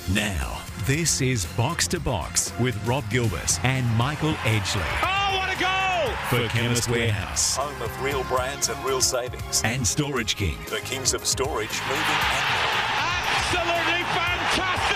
Now, this is Box to Box with Rob Gilbert and Michael Edgley. Oh, what a goal! For Chemist Warehouse, home of real brands and real savings. and Storage King. The kings of storage, moving and moving. Absolutely fantastic!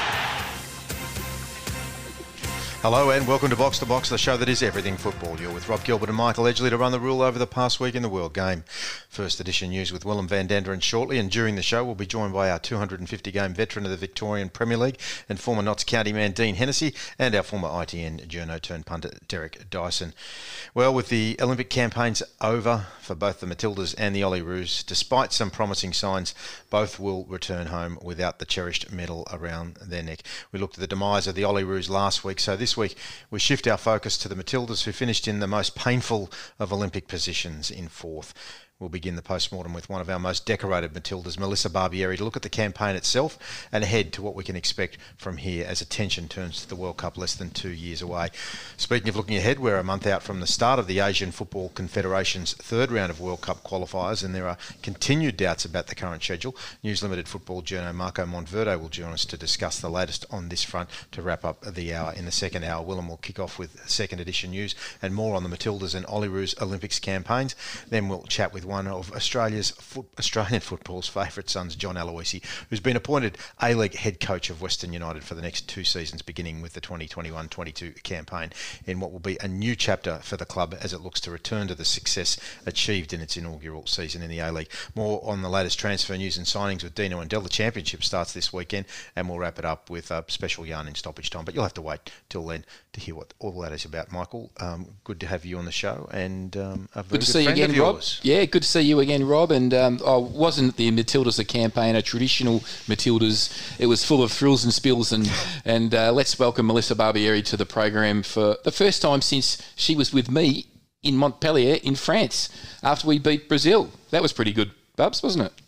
Hello and welcome to Box, the show that is everything football. You're with Rob Gilbert and Michael Edgley to run the rule over the past week in the World Game. First edition news with Willem van Danderen shortly, and during the show we'll be joined by our 250-game veteran of the Victorian Premier League and former Notts County man Dean Hennessy, and our former ITN journo turned pundit Derek Dyson. Well, with the Olympic campaigns over for both the Matildas and the Olyroos, despite some promising signs, both will return home without the cherished medal around their neck. We looked at the demise of the Olyroos last week, so this week we shift our focus to the Matildas, who finished in the most painful of Olympic positions in fourth. We'll begin the post-mortem with one of our most decorated Matildas, Melissa Barbieri, to look at the campaign itself and ahead to what we can expect from here as attention turns to the World Cup less than 2 years away. Speaking of looking ahead, we're a month out from the start of the Asian Football Confederation's third round of World Cup qualifiers, and there are continued doubts about the current schedule. News Limited football journo Marco Montverde will join us to discuss the latest on this front to wrap up the hour. In the second hour, Willem will kick off with second edition news and more on the Matildas and Olyroos Olympics campaigns. Then we'll chat with one of Australian football's favourite sons, John Aloisi, who's been appointed A-League head coach of Western United for the next 2 seasons, beginning with the 2021-22 campaign, in what will be a new chapter for the club as it looks to return to the success achieved in its inaugural season in the A-League. More on the latest transfer news and signings with Dino and Del. The championship starts this weekend, and we'll wrap it up with a special yarn in stoppage time, but you'll have to wait till then to hear what all that is about. Michael, good to have you on the show, and a very good to see you again, Rob. Yeah, good to see you again, Rob. And wasn't the Matildas a campaign, a traditional Matildas? It was full of thrills and spills, and let's welcome Melissa Barbieri to the program for the first time since she was with me in Montpellier in France after we beat Brazil. That was pretty good, Bubs, wasn't it?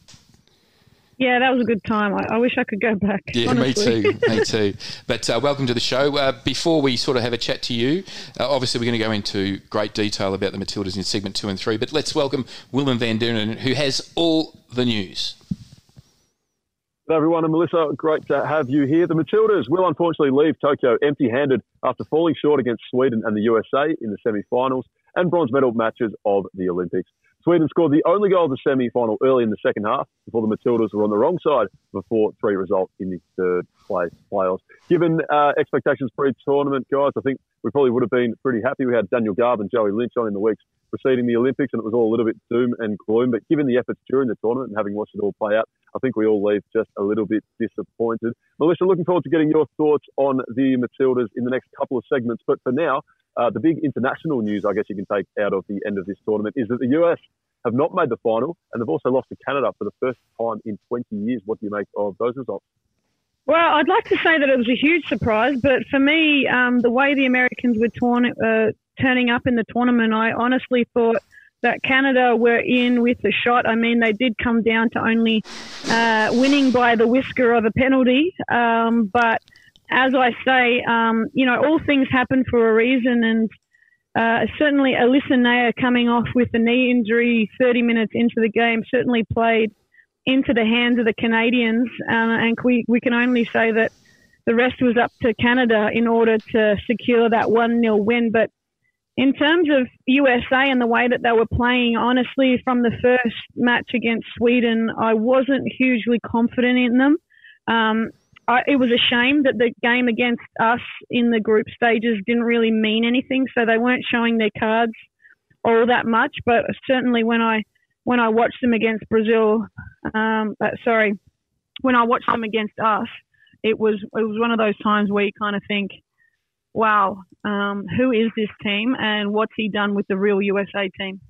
Yeah, that was a good time. I wish I could go back. Yeah, honestly. me too. But welcome to the show. Before we sort of have a chat to you, obviously we're going to go into great detail about the Matildas in segment 2 and 3, but let's welcome Willem van Danderen, who has all the news. Hello everyone, and Melissa, great to have you here. The Matildas will unfortunately leave Tokyo empty-handed after falling short against Sweden and the USA in the semi-finals and bronze medal matches of the Olympics. Sweden scored the only goal of the semi-final early in the second half before the Matildas were on the wrong side of a 4-3 result in the third place playoffs. Given expectations pre-tournament, guys, I think we probably would have been pretty happy. We had Daniel Garb and Joey Lynch on in the weeks preceding the Olympics, and it was all a little bit doom and gloom. But given the efforts during the tournament and having watched it all play out, I think we all leave just a little bit disappointed. Melissa, looking forward to getting your thoughts on the Matildas in the next couple of segments. But for now, the big international news, I guess you can take out of the end of this tournament, is that the US have not made the final, and they've also lost to Canada for the first time in 20 years. What do you make of those results? Well, I'd like to say that it was a huge surprise, but for me, the way the Americans were turning up in the tournament, I honestly thought that Canada were in with a shot. I mean, they did come down to only winning by the whisker of a penalty, but as I say, all things happen for a reason, and certainly Alyssa Naeher coming off with a knee injury 30 minutes into the game certainly played into the hands of the Canadians, and we can only say that the rest was up to Canada in order to secure that 1-0 win. But in terms of USA and the way that they were playing, honestly, from the first match against Sweden, I wasn't hugely confident in them. It was a shame that the game against us in the group stages didn't really mean anything, so they weren't showing their cards all that much. But certainly when I watched them against Brazil, when I watched them against us, it was one of those times where you kind of think, wow, who is this team and what's he done with the real USA team?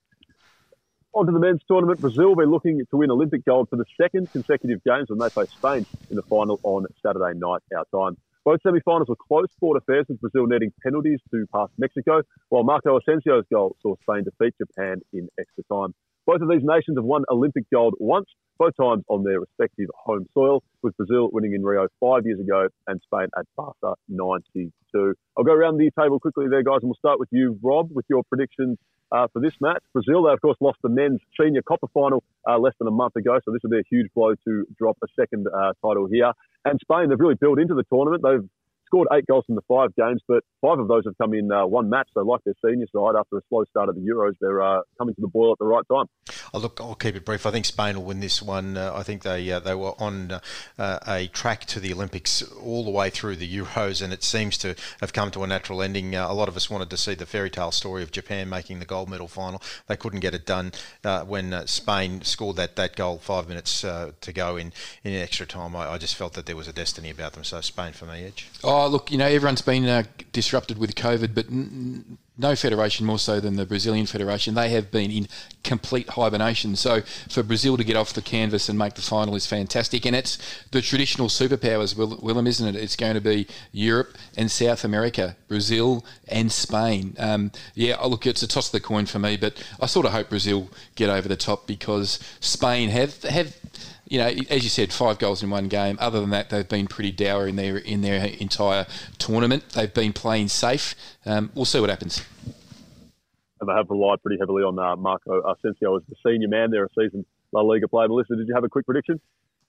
On to the men's tournament. Brazil will be looking to win Olympic gold for the second consecutive games when they face Spain in the final on Saturday night our time. Both semi-finals were close-fought affairs, with Brazil needing penalties to pass Mexico, while Marco Asensio's goal saw Spain defeat Japan in extra time. Both of these nations have won Olympic gold once, both times on their respective home soil, with Brazil winning in Rio 5 years ago and Spain at Barca 92. I'll go around the table quickly there, guys, and we'll start with you, Rob, with your predictions for this match. Brazil, they, of course, lost the men's senior copper final less than a month ago, so this will be a huge blow to drop a second title here. And Spain, they've really built into the tournament. They've scored 8 goals in the 5 games, but 5 of those have come in one match. So like their senior side, after a slow start at the Euros, they're coming to the boil at the right time. I'll keep it brief. I think Spain will win this one. I think they were on a track to the Olympics all the way through the Euros, and it seems to have come to a natural ending. A lot of us wanted to see the fairy tale story of Japan making the gold medal final. They couldn't get it done when Spain scored that goal 5 minutes to go in extra time. I just felt that there was a destiny about them. So Spain for me, Edge. Oh, look, everyone's been disrupted with COVID, but no federation more so than the Brazilian Federation. They have been in complete hibernation. So for Brazil to get off the canvas and make the final is fantastic. And it's the traditional superpowers, Willem, isn't it? It's going to be Europe and South America, Brazil and Spain. Look, it's a toss of the coin for me, but I sort of hope Brazil get over the top because Spain have as you said, 5 goals in one game. Other than that, they've been pretty dour in their entire tournament. They've been playing safe. We'll see what happens. And they have relied pretty heavily on Marco Asensio as the senior man there, a seasoned La Liga player. Melissa, did you have a quick prediction?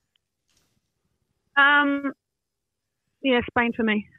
Spain for me.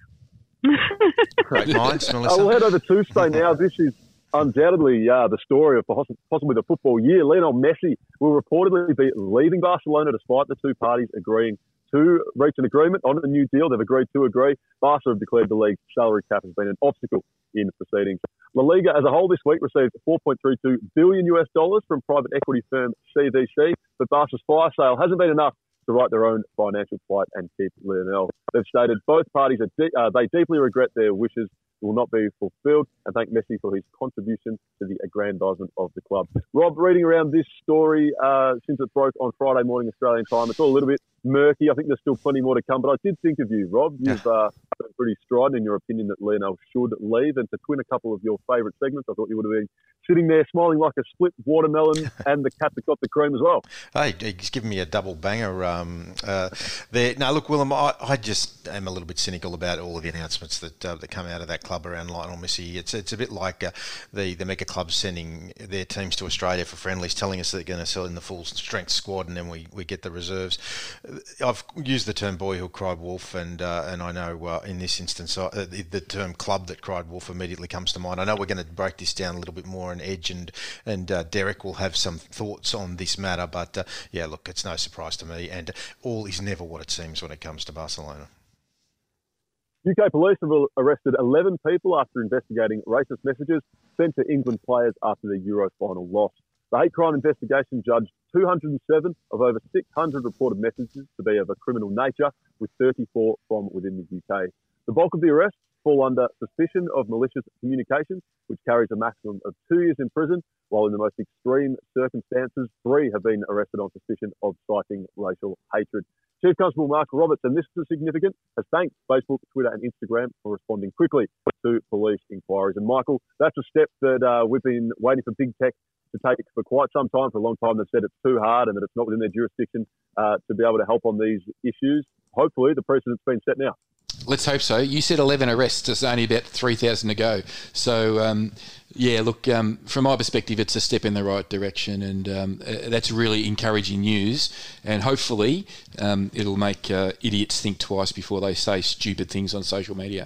Great minds, Melissa. We'll head over to Spain now. This is undoubtedly the story of possibly the football year. Lionel Messi will reportedly be leaving Barcelona despite the two parties agreeing to reach an agreement on a new deal. They've agreed to agree. Barca have declared the league's salary cap has been an obstacle in proceedings. La Liga as a whole this week received $4.32 billion from private equity firm CVC, but Barca's fire sale hasn't been enough to write their own financial plight and keep Lionel. They've stated both parties they deeply regret their wishes will not be fulfilled and thank Messi for his contribution to the aggrandisement of the club. Rob, reading around this story since it broke on Friday morning Australian time, it's all a little bit murky. I think there's still plenty more to come, but I did think of you, Rob. You've been pretty strident in your opinion that Lionel should leave, and to twin a couple of your favourite segments, I thought you would have been sitting there smiling like a split watermelon and the cat that got the cream as well. Hey, he's given me a double banger there. Now, look, Willem, I just am a little bit cynical about all of the announcements that come out of that club around Lionel Messi. It's a bit like the mega clubs sending their teams to Australia for friendlies, telling us that they're going to sell in the full strength squad, and then we get the reserves. I've used the term "boy who cried wolf," and I know in this instance the term "club that cried wolf" immediately comes to mind. I know we're going to break this down a little bit more, and Edge and Derek will have some thoughts on this matter. But look, it's no surprise to me, and all is never what it seems when it comes to Barcelona. UK police have arrested 11 people after investigating racist messages sent to England players after the Euro final loss. The hate crime investigation judged 207 of over 600 reported messages to be of a criminal nature, with 34 from within the UK. The bulk of the arrests fall under suspicion of malicious communications, which carries a maximum of 2 years in prison, while in the most extreme circumstances, 3 have been arrested on suspicion of citing racial hatred. Chief Constable Mark Roberts, and this is significant, has thanked Facebook, Twitter and Instagram for responding quickly to police inquiries. And Michael, that's a step that we've been waiting for big tech to take for quite some time. For a long time, they've said it's too hard and that it's not within their jurisdiction to be able to help on these issues. Hopefully, the precedent's been set now. Let's hope so. You said 11 arrests. There's only about 3,000 to go. So, from my perspective, it's a step in the right direction, and that's really encouraging news. And hopefully, it'll make idiots think twice before they say stupid things on social media.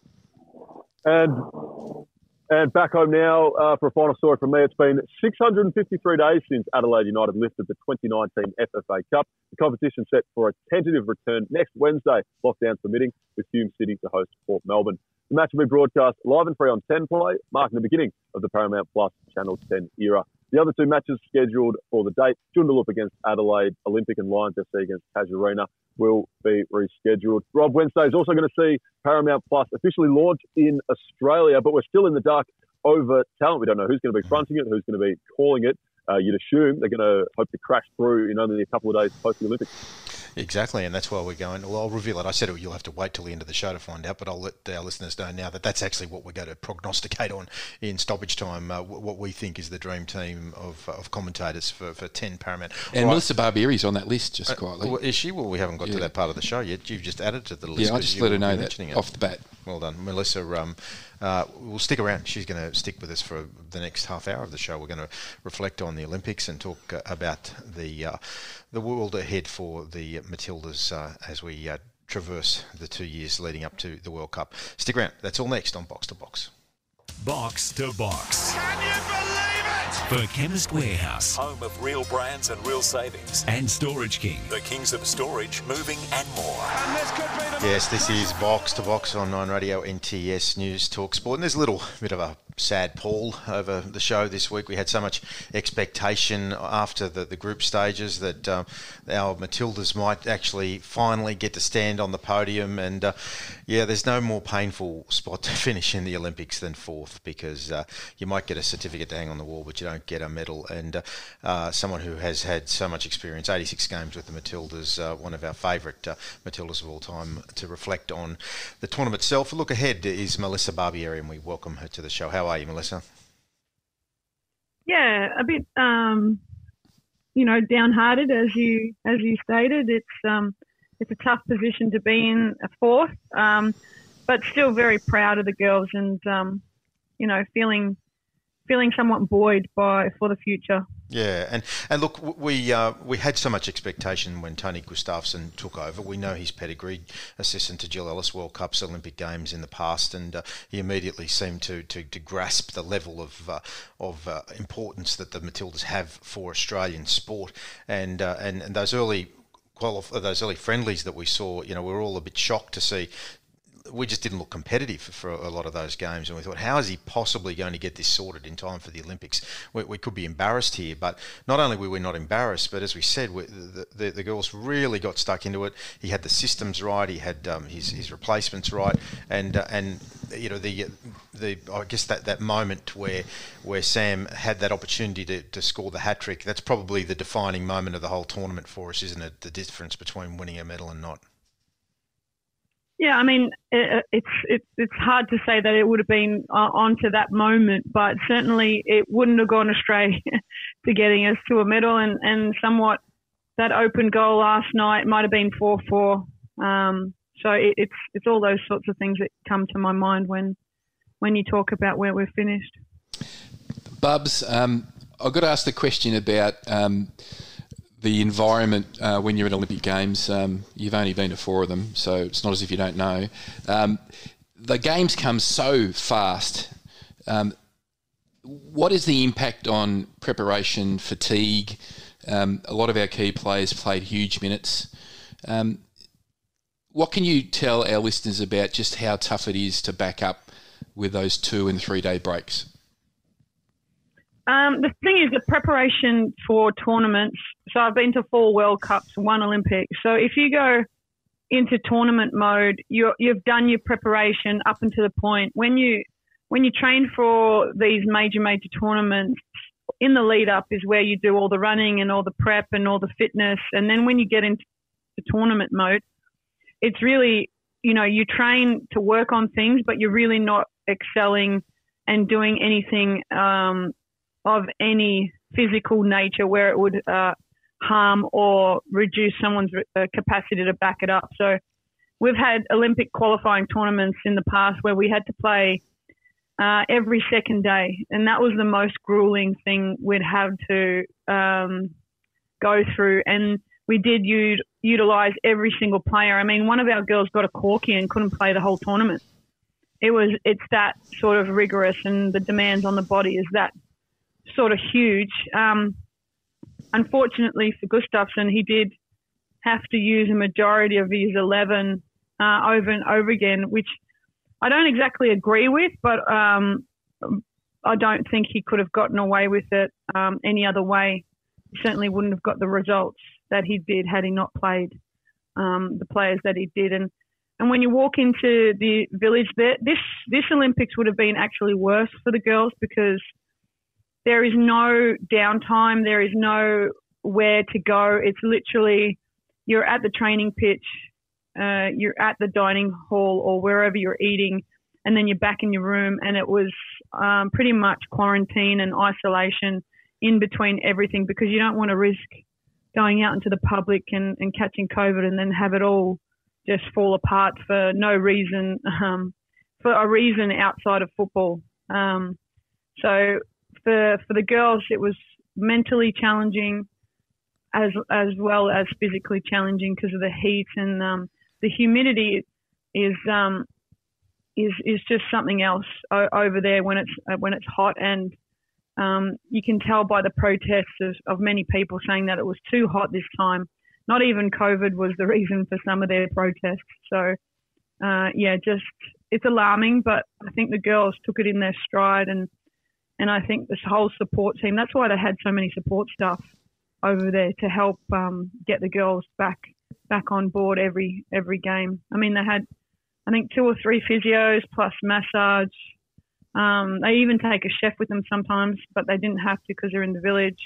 And back home now for a final story from me. It's been 653 days since Adelaide United lifted the 2019 FFA Cup. The competition set for a tentative return next Wednesday, lockdown permitting, with Hume City to host Port Melbourne. The match will be broadcast live and free on 10 Play, marking the beginning of the Paramount Plus Channel 10 era. The other 2 matches scheduled for the date, Joondalup against Adelaide Olympic and Lions FC against Casuarina, will be rescheduled. Rob, Wednesday is also going to see Paramount Plus officially launch in Australia, but we're still in the dark over talent. We don't know who's going to be fronting it, who's going to be calling it. You'd assume they're going to hope to crash through in only a couple of days post the Olympics. Exactly, and that's why we're going. Well, I'll reveal it. I said you'll have to wait till the end of the show to find out, but I'll let our listeners know now that that's actually what we're going to prognosticate on in stoppage time, what we think is the dream team of commentators for 10 Paramount. And Melissa Barbieri's on that list, just quietly. Well, is she? Well, we haven't got to that part of the show yet. You've just added to the list. Yeah, I just let her know that off the bat. Well done. Melissa, we'll stick around. She's going to stick with us for the next half hour of the show. We're going to reflect on the Olympics and talk about the world ahead for the Matildas as we traverse the 2 years leading up to the World Cup. Stick around. That's all next on Box to Box. Box to Box. Can you believe it? For Chemist Warehouse Home of real brands and real savings. and Storage King. The kings of storage, moving and more. And this could be the Yes, this is Box to Box on 9 Radio, NTS News Talk Sport. And there's a little bit of a sad pall over the show this week. We had so much expectation after the group stages that our Matildas might actually finally get to stand on the podium. And there's no more painful spot to finish in the Olympics than fourth, because you might get a certificate to hang on the wall, but you don't get a medal. And someone who has had so much experience, 86 games with the Matildas, one of our favourite Matildas of all time, to reflect on the tournament itself. A look ahead is Melissa Barbieri, and we welcome her to the show. How are you, Melissa? Yeah, a bit, downhearted, as you stated. It's a tough position to be in, a fourth, but still very proud of the girls, and feeling somewhat buoyed for the future. Yeah, and look, we had so much expectation when Tony Gustafsson took over. We know his pedigree, assistant to Jill Ellis, World Cups, Olympic Games in the past, and he immediately seemed to grasp the level of importance that the Matildas have for Australian sport, and those early friendlies that we saw, we were all a bit shocked to see. We just didn't look competitive for a lot of those games, and we thought, how is he possibly going to get this sorted in time for the Olympics? We could be embarrassed here, but not only were we not embarrassed, but as we said, the girls really got stuck into it. He had the systems right, he had his replacements right, and I guess that moment where Sam had that opportunity to score the hat trick, that's probably the defining moment of the whole tournament for us, isn't it? The difference between winning a medal and not. Yeah, I mean, it's hard to say that it would have been on to that moment, but certainly it wouldn't have gone astray to getting us to a medal, and somewhat that open goal last night might have been 4-4. So it's all those sorts of things that come to my mind when you talk about where we're finished. Bubs, I've got to ask the question about the environment when you're at Olympic Games. You've only been to 4 of them, so it's not as if you don't know. The games come so fast. What is the impact on preparation, fatigue? A lot of our key players played huge minutes. What can you tell our listeners about just how tough it is to back up with those 2 and 3 day breaks? The thing is, the preparation for tournaments, so I've been to 4 World Cups, 1 Olympics. So if you go into tournament mode, you've done your preparation up until the point. When you train for these major tournaments, in the lead up is where you do all the running and all the prep and all the fitness. And then when you get into the tournament mode, it's really, you train to work on things, but you're really not excelling and doing anything of any physical nature where it would harm or reduce someone's capacity to back it up. So we've had Olympic qualifying tournaments in the past where we had to play every second day, and that was the most grueling thing we'd have to go through. And we did utilize every single player. I mean, one of our girls got a corky and couldn't play the whole tournament. It's that sort of rigorous, and the demands on the body is that sort of huge. Unfortunately for Gustafsson, he did have to use a majority of his 11 over and over again, which I don't exactly agree with, but I don't think he could have gotten away with it any other way. He certainly wouldn't have got the results that he did had he not played the players that he did. And when you walk into the village there, this Olympics would have been actually worse for the girls, because there is no downtime. There is nowhere to go. It's literally, you're at the training pitch, you're at the dining hall or wherever you're eating, and then you're back in your room. And it was pretty much quarantine and isolation in between everything, because you don't want to risk going out into the public and catching COVID and then have it all just fall apart for no reason, for a reason outside of football. So for the girls, it was mentally challenging as well as physically challenging because of the heat and the humidity is just something else over there when it's hot, and you can tell by the protests of many people saying that it was too hot this time. Not even COVID was the reason for some of their protests. So, it's alarming, but I think the girls took it in their stride, and I think this whole support team, that's why they had so many support staff over there to help get the girls back on board every game. I mean, they had, I think, 2 or 3 physios plus massage. They even take a chef with them sometimes, but they didn't have to because they're in the village.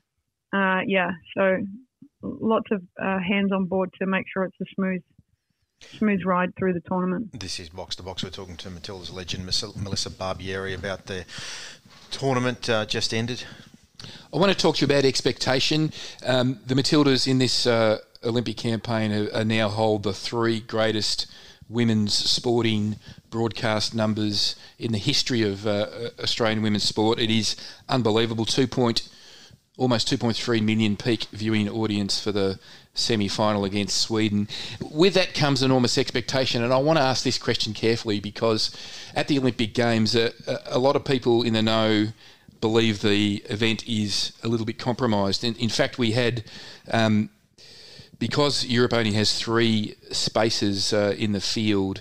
So lots of hands on board to make sure it's a smooth ride through the tournament. This is Box to Box. We're talking to Matilda's legend, Melissa Barbieri, about the tournament just ended. I want to talk to you about expectation. The Matildas in this Olympic campaign are now hold the 3 greatest women's sporting broadcast numbers in the history of Australian women's sport. It is unbelievable. Almost 2.3 million peak viewing audience for the semi-final against Sweden. With that comes enormous expectation, and I want to ask this question carefully because at the Olympic Games, a lot of people in the know believe the event is a little bit compromised. In fact, we had, because Europe only has 3 spaces in the field,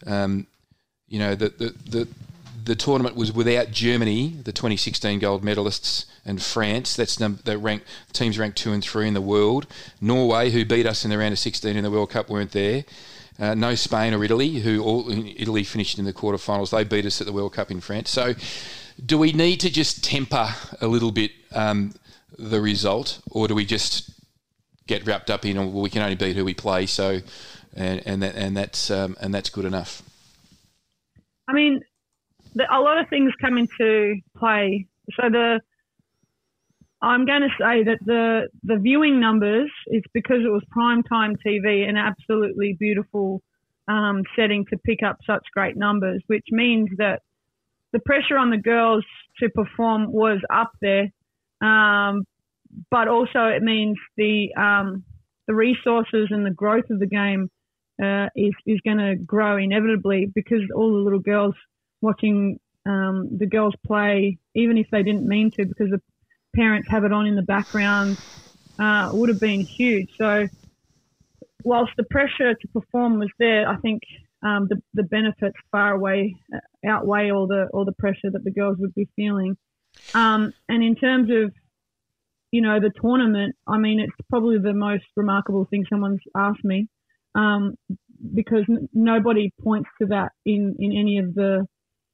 the tournament was without Germany, the 2016 gold medalists, and France. Teams ranked 2 and 3 in the world. Norway, who beat us in the round of 16 in the World Cup, weren't there. No Spain or Italy, Italy finished in the quarterfinals. They beat us at the World Cup in France. So, do we need to just temper a little bit the result, or do we just get wrapped up in, well, we can only beat who we play, so and that's good enough? I mean, a lot of things come into play. So I'm going to say that the viewing numbers is because it was primetime TV, an absolutely beautiful setting to pick up such great numbers, which means that the pressure on the girls to perform was up there, but also it means the resources and the growth of the game is going to grow inevitably because all the little girls watching the girls play, even if they didn't mean to, because the parents have it on in the background, would have been huge. So whilst the pressure to perform was there, I think the benefits outweigh all the pressure that the girls would be feeling. And in terms of, the tournament, I mean, it's probably the most remarkable thing someone's asked me, because nobody points to that in any of the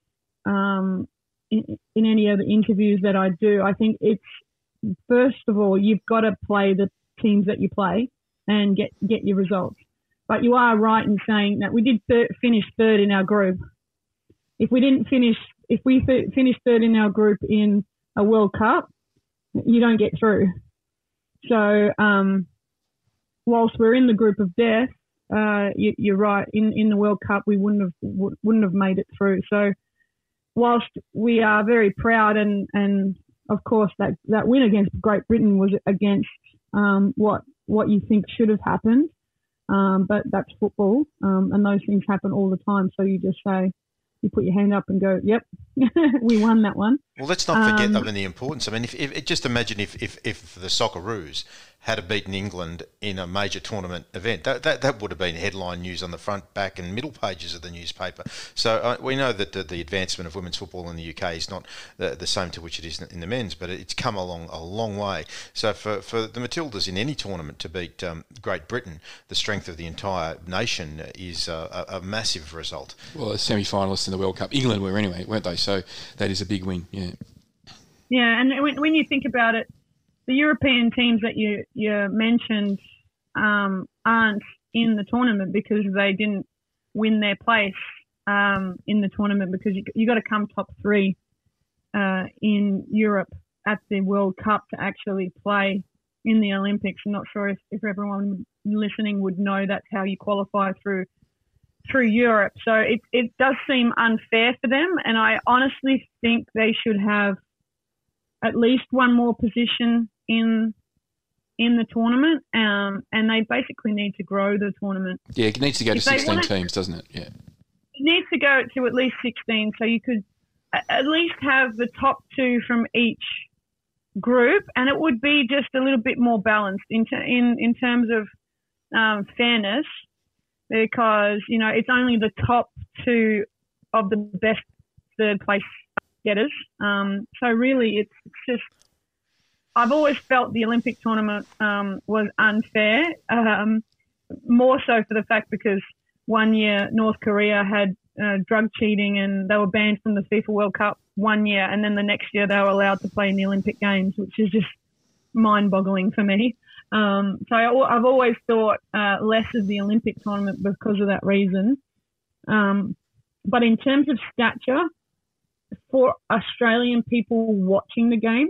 in any of the interviews that I do. I think it's, first of all, you've got to play the teams that you play and get your results. But you are right in saying that we did finish 3rd in our group. If we finished 3rd in our group in a World Cup, you don't get through. So whilst we're in the group of death, you're right. In the World Cup, we wouldn't have made it through. So whilst we are very proud, and of course that win against Great Britain was against what you think should have happened, but that's football, and those things happen all the time. So you just say, you put your hand up and go, yep, we won that one. Well, let's not forget, the importance. I mean, if just imagine if the Socceroos had beaten England in a major tournament event, that would have been headline news on the front, back and middle pages of the newspaper. So we know that the advancement of women's football in the UK is not the same to which it is in the men's, but it's come along a long way. So for the Matildas in any tournament to beat Great Britain, the strength of the entire nation is a massive result. Well, as semi-finalists in the World Cup, England were anyway, weren't they? So that is a big win, yeah. Yeah, and when you think about it, the European teams that you mentioned aren't in the tournament because they didn't win their place in the tournament, because you got to come top 3 in Europe at the World Cup to actually play in the Olympics. I'm not sure if everyone listening would know that's how you qualify through Europe. So it does seem unfair for them, and I honestly think they should have at least one more position in in the tournament, and they basically need to grow the tournament. Yeah, it needs to go to 16 teams, doesn't it? Yeah. It needs to go to at least 16, so you could at least have the top 2 from each group, and it would be just a little bit more balanced in terms of fairness, because it's only the top 2 of the best third place getters. So really, it's just, I've always felt the Olympic tournament was unfair, more so for the fact because one year North Korea had drug cheating and they were banned from the FIFA World Cup one year, and then the next year they were allowed to play in the Olympic Games, which is just mind-boggling for me. So I've always thought less of the Olympic tournament because of that reason. But in terms of stature, for Australian people watching the game,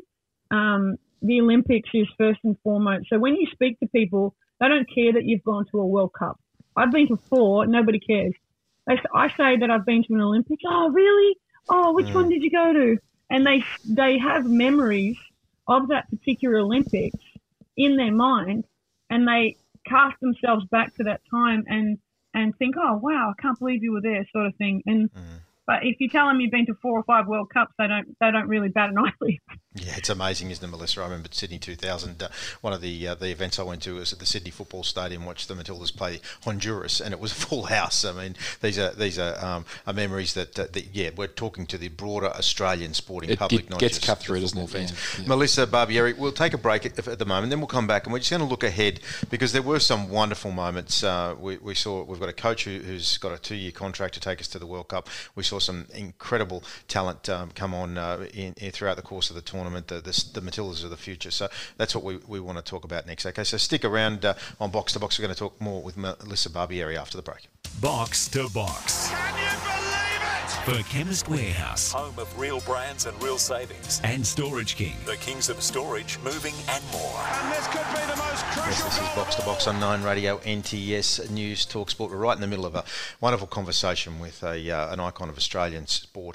the Olympics is first and foremost. So when you speak to people, they don't care that you've gone to a World Cup. I've been to 4, nobody cares. I say that I've been to an Olympics. Oh, really? Oh, which one did you go to? And they have memories of that particular Olympics in their mind, and they cast themselves back to that time and think, oh, wow, I can't believe you were there, sort of thing. And but if you tell them you've been to 4 or 5 World Cups, they don't really bat an eyelid. Yeah, it's amazing, isn't it, Melissa? I remember Sydney 2000. One of the events I went to was at the Sydney Football Stadium. Watched the Matildas play Honduras, and it was a full house. I mean, these are memories that we're talking to the broader Australian sporting public. It gets cut through, doesn't it? Yeah. Melissa Barbieri, we'll take a break at the moment, then we'll come back and we're just going to look ahead because there were some wonderful moments. We saw we've got a coach who's got a 2-year contract to take us to the World Cup. We saw some incredible talent come on in throughout the course of the tournament. The Matildas of the future. So that's what we want to talk about next. Okay, so stick around on Box to Box. We're going to talk more with Melissa Barbieri after the break. Box to Box. Can you believe it? For Chemist Warehouse Home of real brands and real savings. and Storage King. The kings of storage, moving and more. And this could be the most Yes, crucial this is goal. Box to Box on 9 Radio, NTS News, Talk Sport. We're right in the middle of a wonderful conversation with an icon of Australian sport,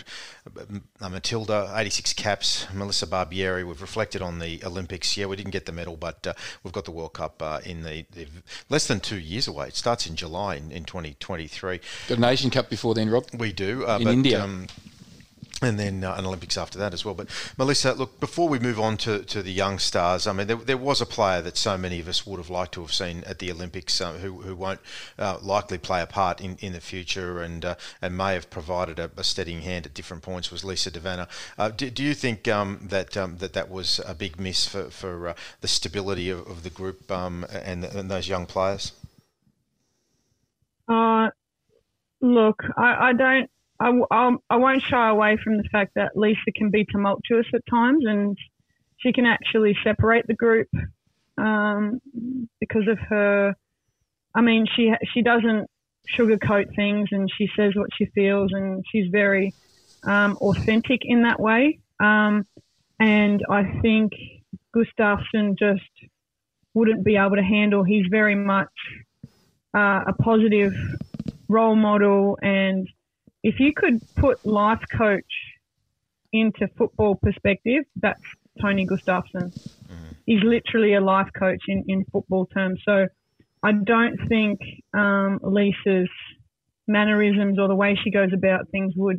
Matilda, 86 caps, Melissa Barbieri. We've reflected on the Olympics. Yeah, we didn't get the medal, but we've got the World Cup in the less than 2 years away. It starts in July in 2023. Got an Asian Cup before then, Rob. We do. In India. And then an Olympics after that as well. But Melissa, look, before we move on to the young stars, I mean, there was a player that so many of us would have liked to have seen at the Olympics who won't likely play a part in the future and may have provided a steadying hand at different points, was Lisa De Vanna. Do you think that was a big miss for the stability of the group and those young players? Look, I won't shy away from the fact that Lisa can be tumultuous at times, and she can actually separate the group because of her. I mean, she doesn't sugarcoat things, and she says what she feels, and she's very authentic in that way. And I think Gustafsson just wouldn't be able to handle. He's very much a positive role model, and if you could put life coach into football perspective, that's Tony Gustafsson. He's literally a life coach in football terms. So I don't think Lisa's mannerisms or the way she goes about things would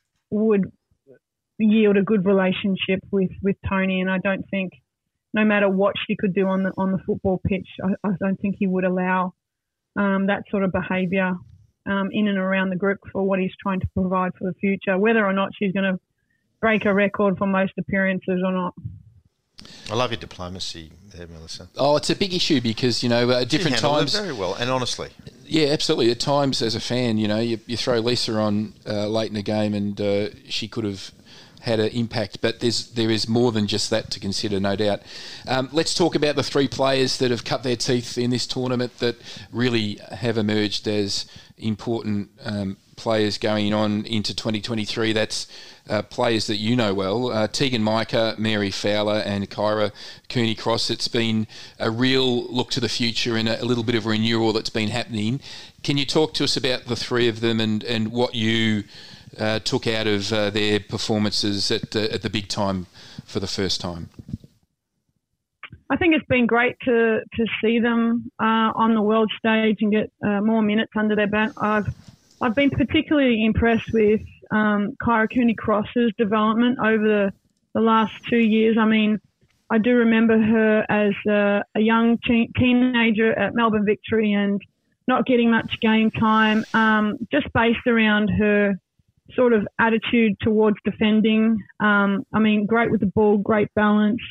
yield a good relationship with Tony. And I don't think, no matter what she could do on the football pitch, I don't think he would allow that sort of behaviour in and around the group for what he's trying to provide for the future, whether or not she's going to break a record for most appearances or not. I love your diplomacy there, Melissa. Oh, it's a big issue because, at different times... very well, and honestly. Yeah, absolutely. At times, as a fan, you throw Lisa on late in the game and she could have had an impact, but there is more than just that to consider, no doubt. Let's talk about the 3 players that have cut their teeth in this tournament that really have emerged as important players going on into 2023. That's players that you know well, Tegan Micah, Mary Fowler and Kyra Cooney-Cross. It's been a real look to the future and a little bit of renewal that's been happening. Can you talk to us about the 3 of them and what you took out of their performances at the big time for the first time? I think it's been great to see them on the world stage and get more minutes under their belt. I've been particularly impressed with Kyra Cooney-Cross's development over the last 2 years. I mean, I do remember her as a young teenager at Melbourne Victory and not getting much game time, just based around her sort of attitude towards defending. I mean, great with the ball, great balance.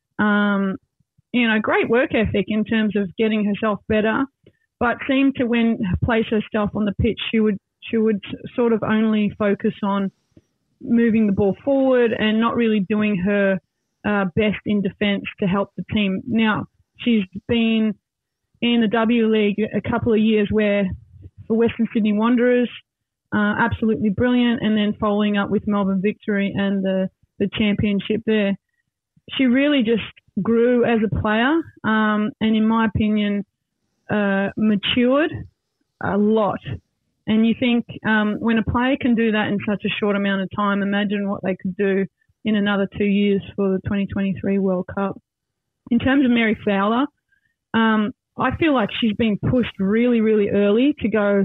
Great work ethic in terms of getting herself better, but seemed to place herself on the pitch, she would sort of only focus on moving the ball forward and not really doing her best in defence to help the team. Now, she's been in the W League a couple of years where for Western Sydney Wanderers, absolutely brilliant, and then following up with Melbourne Victory and the championship there. She really just grew as a player and, in my opinion, matured a lot. And you think when a player can do that in such a short amount of time, imagine what they could do in another 2 years for the 2023 World Cup. In terms of Mary Fowler, I feel like she's been pushed really, really early to go,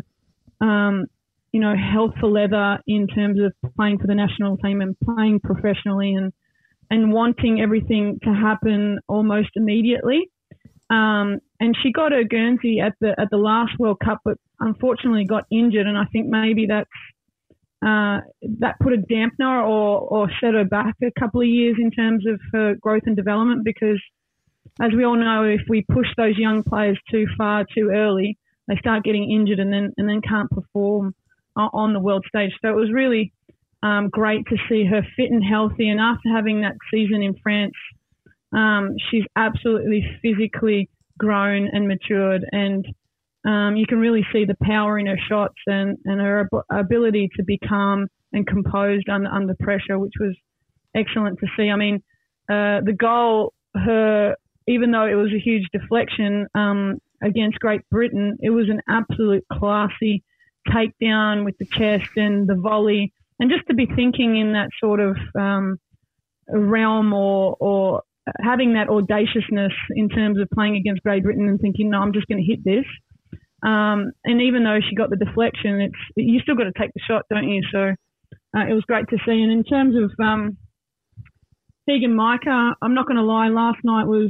hell for leather in terms of playing for the national team and playing professionally and wanting everything to happen almost immediately. And she got her Guernsey at the last World Cup, but unfortunately got injured. And I think maybe that put a dampener or set her back a couple of years in terms of her growth and development, because as we all know, if we push those young players too far too early, they start getting injured and then can't perform on the world stage. So it was really great to see her fit and healthy. And after having that season in France, she's absolutely physically grown and matured, and you can really see the power in her shots and her ability to be calm and composed under pressure, which was excellent to see. I mean, the goal, even though it was a huge deflection against Great Britain, it was an absolute classy takedown with the chest and the volley. And just to be thinking in that sort of realm or having that audaciousness in terms of playing against Great Britain and thinking, no, I'm just going to hit this. And even though she got the deflection, you still got to take the shot, don't you? So it was great to see. And in terms of Teagan Micah, I'm not going to lie, last night was,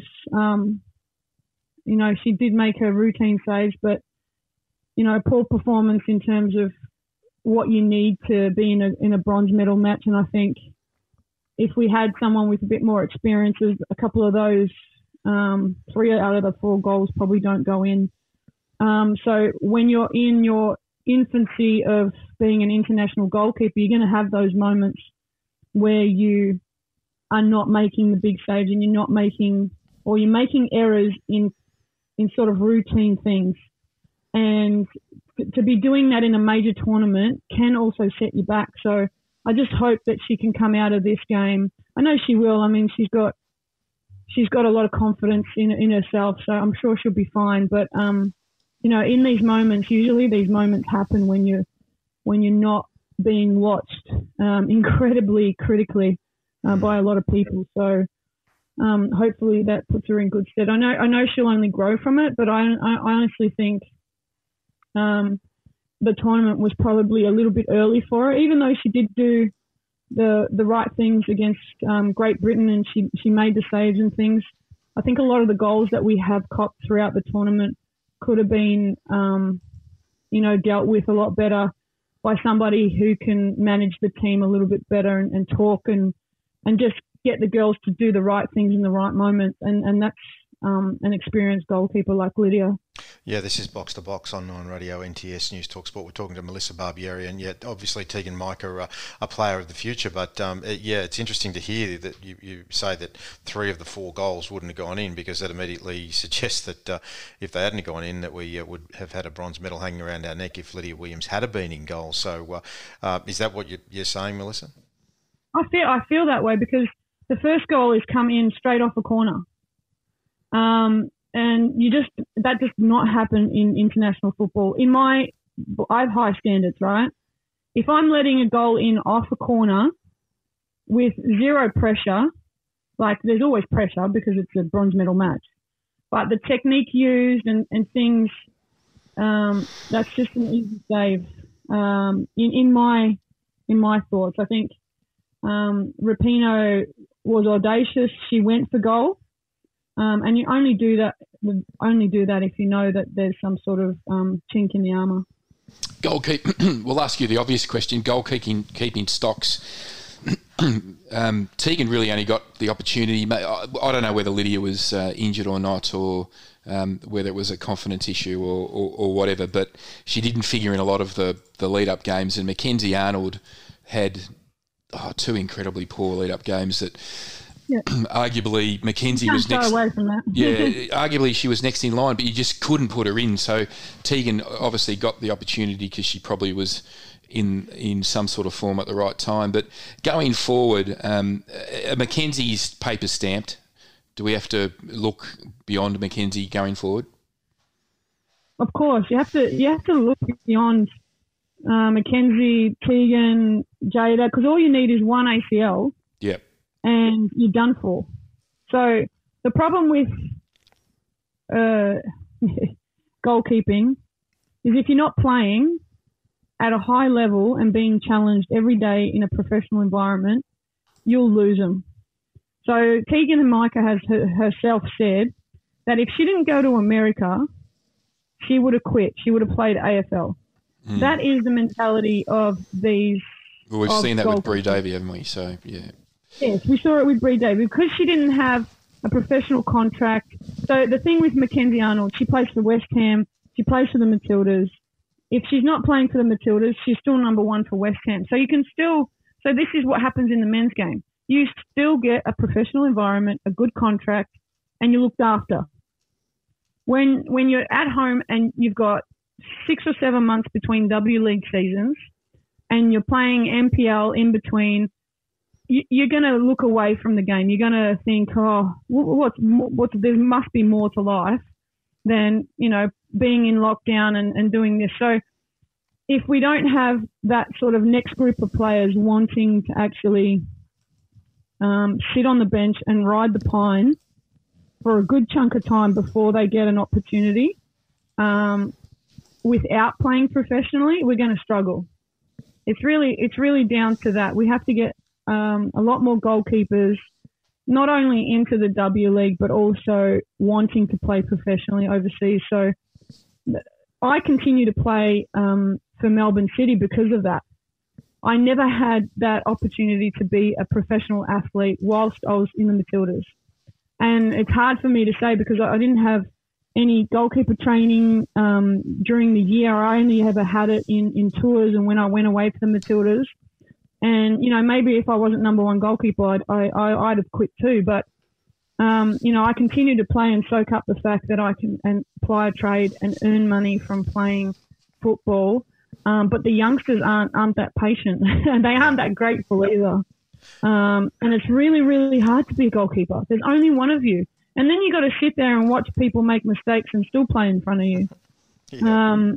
she did make her routine saves, but, poor performance in terms of what you need to be in a bronze medal match. And I think if we had someone with a bit more experiences, a couple of those, 3 out of the 4 goals probably don't go in. So when you're in your infancy of being an international goalkeeper, you're going to have those moments where you are not making the big saves and you're making errors in sort of routine things. And to be doing that in a major tournament can also set you back. So I just hope that she can come out of this game. I know she will. I mean, she's got a lot of confidence in herself, so I'm sure she'll be fine. But in these moments, usually these moments happen when you're not being watched incredibly critically by a lot of people. So hopefully that puts her in good stead. I know she'll only grow from it, but I honestly think the tournament was probably a little bit early for her, even though she did do the right things against Great Britain and she made the saves and things. I think a lot of the goals that we have copped throughout the tournament could have been, dealt with a lot better by somebody who can manage the team a little bit better and talk and just get the girls to do the right things in the right moments. And that's an experienced goalkeeper like Lydia. Yeah, this is Box to Box on Nine Radio, NTS News Talk Sport. We're talking to Melissa Barbieri, and yet obviously Teagan Micah, a player of the future. But it's interesting to hear that you say that 3 of the 4 goals wouldn't have gone in, because that immediately suggests that if they hadn't gone in, that we would have had a bronze medal hanging around our neck if Lydia Williams had been in goal. So is that what you're saying, Melissa? I feel that way, because the first goal is come in straight off a corner. And that does not happen in international football. I have high standards, right? If I'm letting a goal in off a corner with zero pressure, Like, there's always pressure because it's a bronze medal match. But the technique used and things, that's just an easy save. In my thoughts, I think Rapinoe was audacious. She went for goal, and you only do that if you know that there's some sort of chink in the armour. We'll ask you the obvious question. Goalkeeping stocks. Tegan really only got the opportunity. I don't know whether Lydia was injured or not, or whether it was a confidence issue or whatever, but she didn't figure in a lot of the lead-up games, and Mackenzie Arnold had two incredibly poor lead-up games that arguably Mackenzie was next. Away from that. Arguably she was next in line, but you just couldn't put her in. So Tegan obviously got the opportunity because she probably was in some sort of form at the right time. But going forward, Mackenzie's paper stamped. Do we have to look beyond Mackenzie going forward? Of course, you have to look beyond Mackenzie, Tegan, Jada, because all you need is one ACL. Yep. And you're done for. So the problem with goalkeeping is if you're not playing at a high level and being challenged every day in a professional environment, you'll lose them. So Tegan and Micah has herself said that if she didn't go to America, she would have quit. She would have played AFL. That is the mentality of these. Well, we've seen that with Brie Davey, haven't we? So, yeah. Yes, we saw it with Brie Davey because she didn't have a professional contract. So the thing with Mackenzie Arnold, she plays for West Ham. She plays for the Matildas. If she's not playing for the Matildas, she's still number one for West Ham. So you can still. So this is what happens in the men's game. You still get a professional environment, a good contract, and you're looked after. When you're at home and you've got 6 or 7 months between W League seasons and you're playing MPL in between, you're going to look away from the game. You're going to think, there must be more to life than, being in lockdown and doing this. So if we don't have that sort of next group of players wanting to actually sit on the bench and ride the pine for a good chunk of time before they get an opportunity, without playing professionally, we're going to struggle. It's really down to that. We have to get a lot more goalkeepers, not only into the W League, but also wanting to play professionally overseas. So I continue to play for Melbourne City because of that. I never had that opportunity to be a professional athlete whilst I was in the Matildas. And it's hard for me to say because I didn't have any goalkeeper training during the year. I only ever had it in tours and when I went away for the Matildas. And, maybe if I wasn't number one goalkeeper, I'd have quit too. But, I continue to play and soak up the fact that I can apply a trade and earn money from playing football. But the youngsters aren't that patient and they aren't that grateful either. And it's really, really hard to be a goalkeeper. There's only one of you. And then you got to sit there and watch people make mistakes and still play in front of you. Yeah.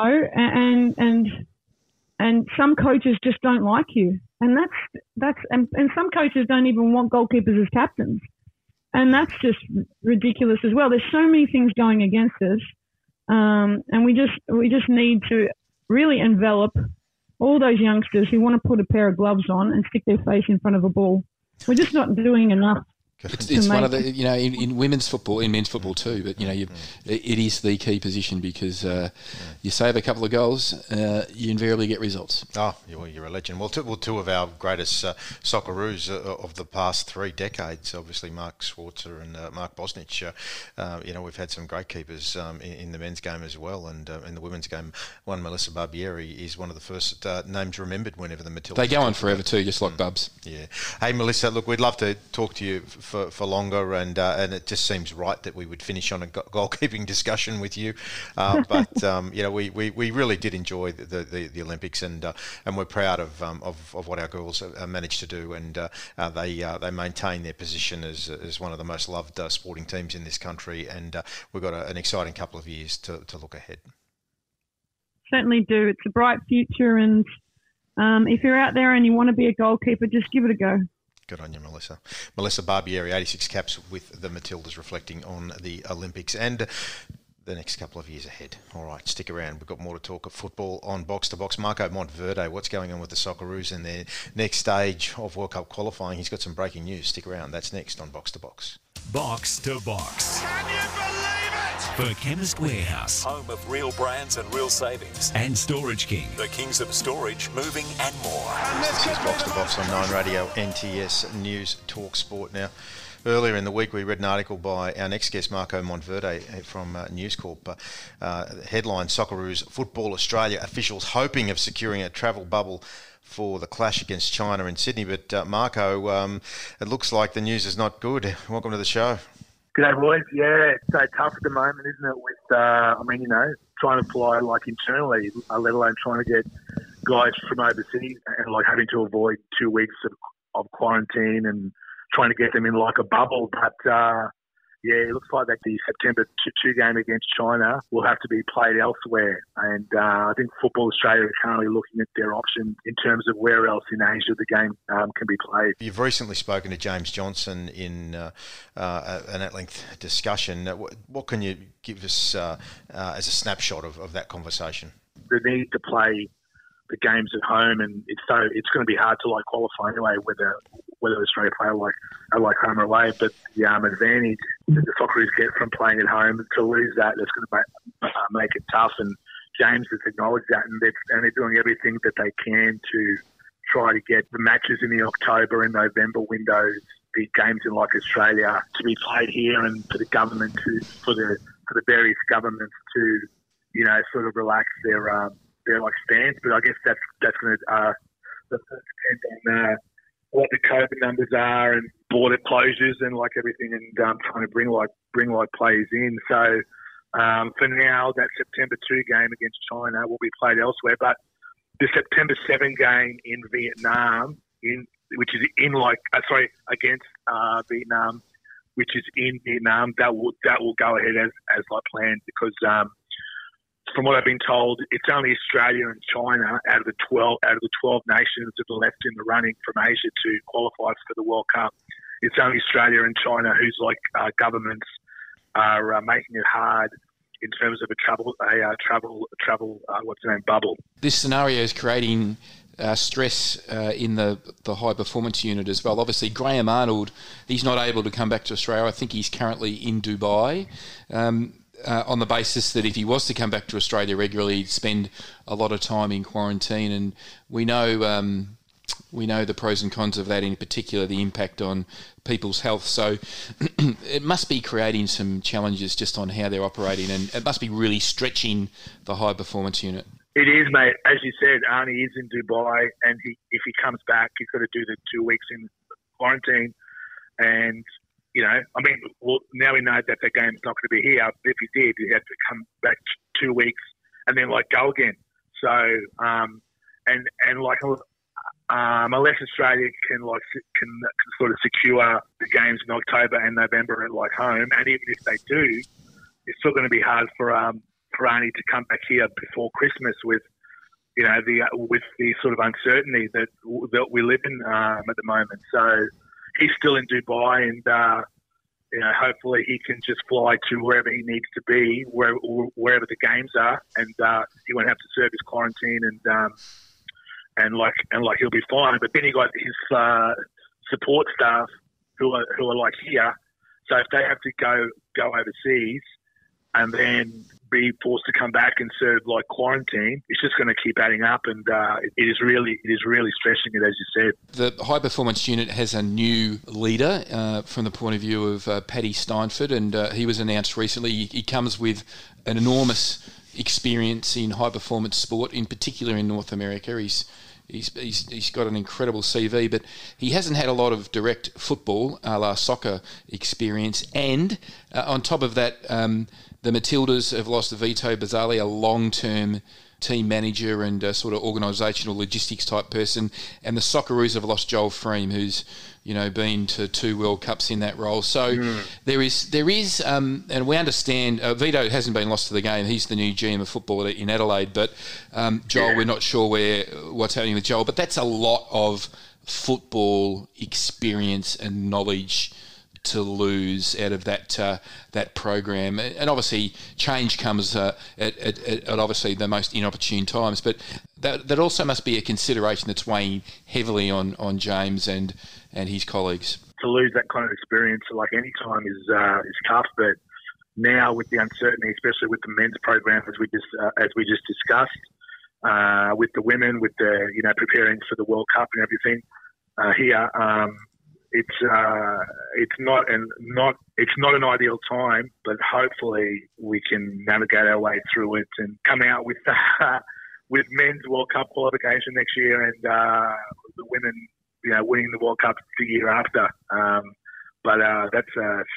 And some coaches just don't like you. And and some coaches don't even want goalkeepers as captains. And that's just ridiculous as well. There's so many things going against us. And we just need to really envelop all those youngsters who want to put a pair of gloves on and stick their face in front of a ball. We're just not doing enough. It's one of the, in women's football, in men's football too, but, it is the key position because you save a couple of goals, you invariably get results. Oh, you're a legend. Well, two of our greatest Socceroos of the past 3 decades, obviously Mark Schwarzer and Mark Bosnich. We've had some great keepers in the men's game as well, and in the women's game, one Melissa Barbieri is one of the first names remembered whenever the Matildas. They go on forever too, just like Bubs. Yeah. Hey, Melissa, look, we'd love to talk to you for longer, and it just seems right that we would finish on a goalkeeping discussion with you. But we really did enjoy the Olympics, and we're proud of what our girls managed to do, and they maintain their position as one of the most loved sporting teams in this country, and we've got an exciting couple of years to look ahead. Certainly do. It's a bright future, and if you're out there and you want to be a goalkeeper, just give it a go. Good on you, Melissa. Melissa Barbieri, 86 caps with the Matildas, reflecting on the Olympics and the next couple of years ahead. All right, stick around. We've got more to talk of football on Box to Box. Marco Monteverde, what's going on with the Socceroos in their next stage of World Cup qualifying? He's got some breaking news. Stick around. That's next on Box to Box. Box to Box. Can you believe it? For Chemist Warehouse Home of real brands and real savings. and Storage King. The kings of storage, moving and more. And this This is could Box be to the Box on 9 Radio, NTS News, Talk Sport. Now, earlier in the week, we read an article by our next guest, Marco Monteverde from News Corp. Headline, Socceroos Football Australia officials hoping of securing a travel bubble for the clash against China in Sydney. But Marco, it looks like the news is not good. Welcome to the show. G'day, boys. Yeah, it's so tough at the moment, isn't it? With, trying to fly internally, let alone trying to get guys from overseas and having to avoid 2 weeks of quarantine and trying to get them in a bubble. But it looks like that the September 2 game against China will have to be played elsewhere. And I think Football Australia is currently looking at their options in terms of where else in Asia the game can be played. You've recently spoken to James Johnson in an at-length discussion. What can you give us as a snapshot of that conversation? The need to play the games at home, and it's going to be hard to qualify anyway, whether Australia play home or away. But the advantage that the Socceroos get from playing at home, to lose that's going to make it tough. And James has acknowledged that, and they're doing everything that they can to try to get the matches in the October and November windows, the games in Australia, to be played here, and for the government for the various governments to sort of relax their stance. But I guess that's going to depend on what the COVID numbers are and border closures and everything, and trying to bring players in. So for now, that September 2 game against China will be played elsewhere. But the September 7 game in Vietnam, against Vietnam, which is in Vietnam, that will go ahead as planned, because from what I've been told, it's only Australia and China out of the 12 nations that are left in the running from Asia to qualify for the World Cup. It's only Australia and China whose governments are making it hard in terms of a travel bubble. This scenario is creating stress in the high performance unit as well. Obviously, Graham Arnold, he's not able to come back to Australia. I think he's currently in Dubai. On the basis that if he was to come back to Australia regularly, he'd spend a lot of time in quarantine, and we know the pros and cons of that, in particular the impact on people's health. So it must be creating some challenges just on how they're operating, and it must be really stretching the high performance unit. It is, mate. As you said, Arnie is in Dubai, and if he comes back, he's got to do the 2 weeks in quarantine, and now we know that the game's not going to be here. If he did, he'd have to come back 2 weeks and then go again. So, unless Australia can sort of secure the games in October and November at home, and even if they do, it's still going to be hard for Arnie to come back here before Christmas with the sort of uncertainty that we live in at the moment. So he's still in Dubai, and hopefully he can just fly to wherever he needs to be, wherever the games are, and he won't have to serve his quarantine, and he'll be fine. But then he got his support staff who are here. So if they have to go overseas and then be forced to come back and serve quarantine, it's just going to keep adding up, and it is really stressing it, as you said. The high performance unit has a new leader from the point of view of Paddy Steinford, and he was announced recently. He comes with an enormous experience in high performance sport, in particular in North America. He's got an incredible CV, but he hasn't had a lot of direct football, a la soccer experience. And on top of that, the Matildas have lost Vito Bazzali, a long-term team manager and sort of organisational logistics type person. And the Socceroos have lost Joel Freem, who's been to 2 World Cups in that role. So there is, and we understand Vito hasn't been lost to the game. He's the new GM of football in Adelaide. But Joel, we're not sure what's happening with Joel. But that's a lot of football experience and knowledge to lose out of that program. And obviously change comes at obviously the most inopportune times, but that also must be a consideration that's weighing heavily on James and his colleagues. To lose that kind of experience like any time is tough, but now with the uncertainty, especially with the men's program as we just discussed, with the women, with the preparing for the World Cup and everything here. It's not an ideal time, but hopefully we can navigate our way through it and come out with men's World Cup qualification next year, and the women, winning the World Cup the year after. But that's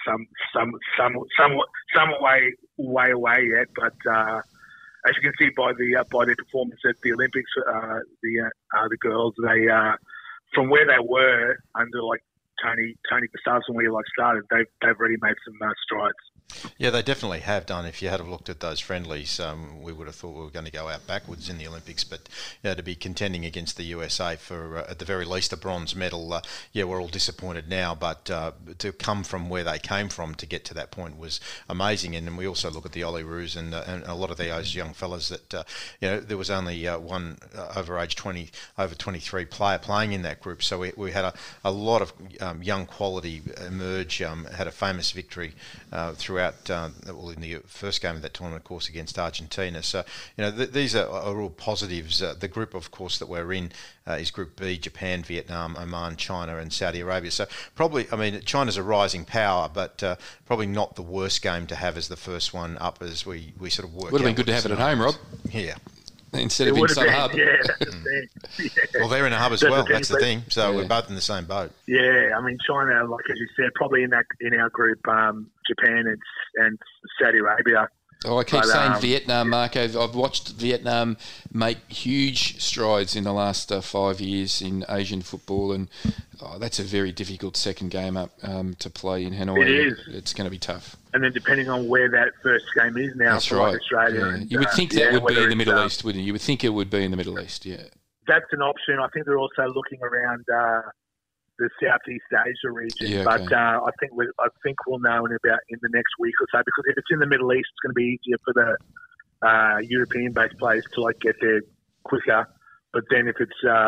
some way away yet. But as you can see by their performance at the Olympics, the girls, they from where they were under Tony Gustafsson, where you started, they've already made some strides. Yeah, they definitely have done. If you had looked at those friendlies, we would have thought we were going to go out backwards in the Olympics. But to be contending against the USA for, at the very least, a bronze medal, we're all disappointed now. But to come from where they came from to get to that point was amazing. And then we also look at the Olyroos and a lot of those young fellas that, there was only one over 23 player playing in that group. So we had a lot of young quality emerge, had a famous victory throughout in the first game of that tournament, of course, against Argentina. So, these are real positives. The group, of course, that we're in is Group B: Japan, Vietnam, Oman, China, and Saudi Arabia. So probably, China's a rising power, but probably not the worst game to have as the first one up as we sort of work. Would have been good to have it at home, Rob. Yeah. Instead of in some hub. Yeah, that's the thing. Yeah. Well, they're in a hub as well. That's the thing. So we're both in the same boat. Yeah, China, like as you said, probably in our group, Japan and Saudi Arabia. Oh, I keep saying Vietnam, Marco. I've watched Vietnam make huge strides in the last 5 years in Asian football, and that's a very difficult second game up to play in Hanoi. It is. It's going to be tough. And then depending on where that first game is now, that's for right. Australia. Yeah. And, you would think that would be in the Middle East, wouldn't you? You would think it would be in the Middle East, yeah. That's an option. I think they're also looking around the Southeast Asia region, yeah, but I think we'll know in the next week or so, because if it's in the Middle East, it's going to be easier for the European-based players to get there quicker. But then if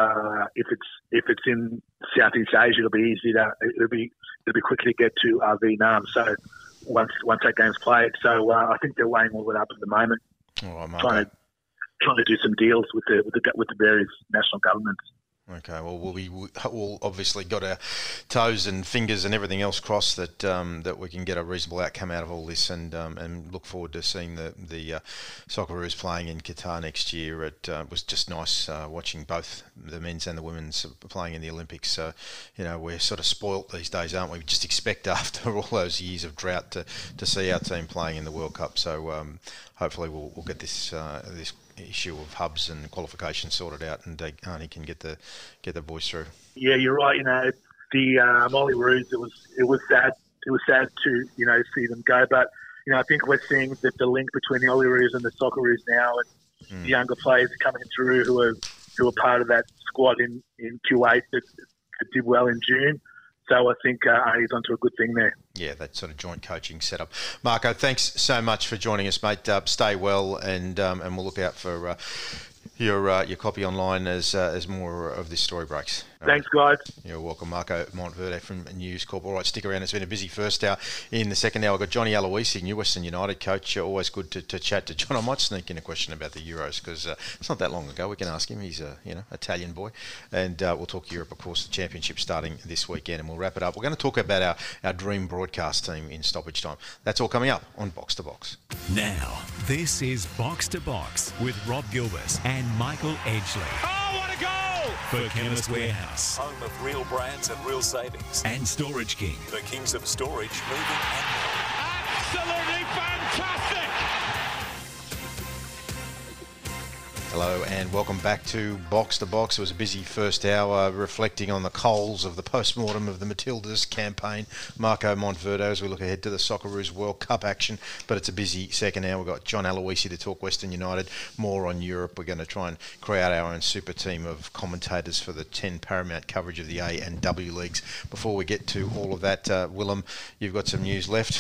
it's in Southeast Asia, it'll be quicker to get to Vietnam. So once that game's played, so I think they're weighing all that up at the moment, trying to do some deals with the various national governments. Okay, well, we'll obviously got our toes and fingers and everything else crossed that we can get a reasonable outcome out of all this, and look forward to seeing the Socceroos playing in Qatar next year. It was just nice watching both the men's and the women's playing in the Olympics. So, we're sort of spoilt these days, aren't we? We just expect after all those years of drought to see our team playing in the World Cup. So hopefully we'll get this issue of hubs and qualifications sorted out, and Arnie can get the boys through. Yeah, you're right. The Olyroos, it was sad. It was sad to see them go, but I think we're seeing that the link between the Olyroos and the Socceroos now, and the younger players coming through who are part of that squad in Kuwait that did well in June. So I think Arnie's onto a good thing there. Yeah, that sort of joint coaching setup. Marco, thanks so much for joining us, mate. Stay well, and we'll look out for your copy online as more of this story breaks. Thanks, guys. You're welcome. Marco Montverde from News Corp. All right, stick around. It's been a busy first hour. In the second hour, I've got Johnny Aloisi, new Western United coach. Always good to chat to John. I might sneak in a question about the Euros, because it's not that long ago. We can ask him. He's a Italian boy. And we'll talk Europe, of course, the championship starting this weekend, and we'll wrap it up. We're going to talk about our dream broadcast team in stoppage time. That's all coming up on Box to Box. Now, this is Box to Box with Rob Gilbert and Michael Edgley. Oh, what a goal! For Chemist Warehouse. Home of real brands and real savings. And Storage King. The kings of storage, moving and more. Absolutely fantastic! Hello and welcome back to Box to Box. It was a busy first hour reflecting on the coals of the post-mortem of the Matildas campaign. Marco Montverdo as we look ahead to the Socceroos World Cup action, but it's a busy second hour. We've got John Aloisi to talk Western United, more on Europe. We're going to try and create our own super team of commentators for the 10 Paramount coverage of the A and W leagues. Before we get to all of that, Willem, you've got some news left.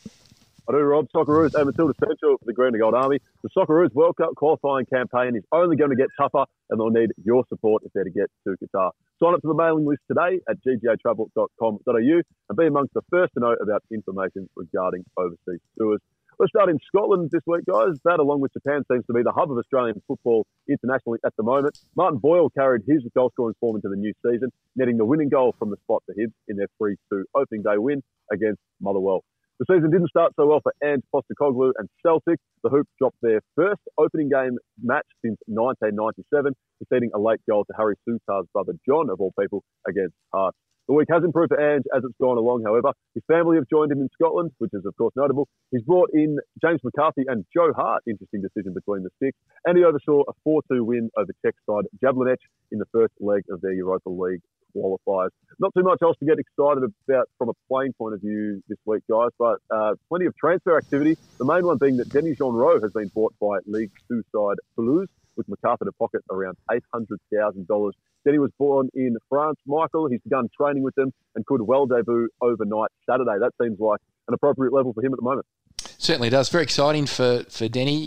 I do, Rob. Socceroos and Matilda Central for the Green and Gold Army. The Socceroos World Cup qualifying campaign is only going to get tougher, and they'll need your support if they're to get to Qatar. Sign up to the mailing list today at ggatravel.com.au and be amongst the first to know about information regarding overseas tours. Let's start in Scotland this week, guys. That, along with Japan, seems to be the hub of Australian football internationally at the moment. Martin Boyle carried his goal-scoring form into the new season, netting the winning goal from the spot for Hibs in their 3-2 opening day win against Motherwell. The season didn't start so well for Ange Postecoglou and Celtic. The Hoops dropped their first opening game match since 1997, conceding a late goal to Harry Souttar's brother John, of all people, against Hearts. The week has improved for Ange as it's gone along, however. His family have joined him in Scotland, which is, of course, notable. He's brought in James McCarthy and Joe Hart, interesting decision between the six, and he oversaw a 4-2 win over Czech side Jablonec in the first leg of their Europa League qualifiers. Not too much else to get excited about from a playing point of view this week, guys, but plenty of transfer activity. The main one being that Denis Jean-Rowe has been bought by League 2 side Toulouse, with MacArthur to pocket around $800,000. Denny was born in France, Michael. He's begun training with them and could well debut overnight Saturday. That seems like an appropriate level for him at the moment. Certainly does. Very exciting for Denny.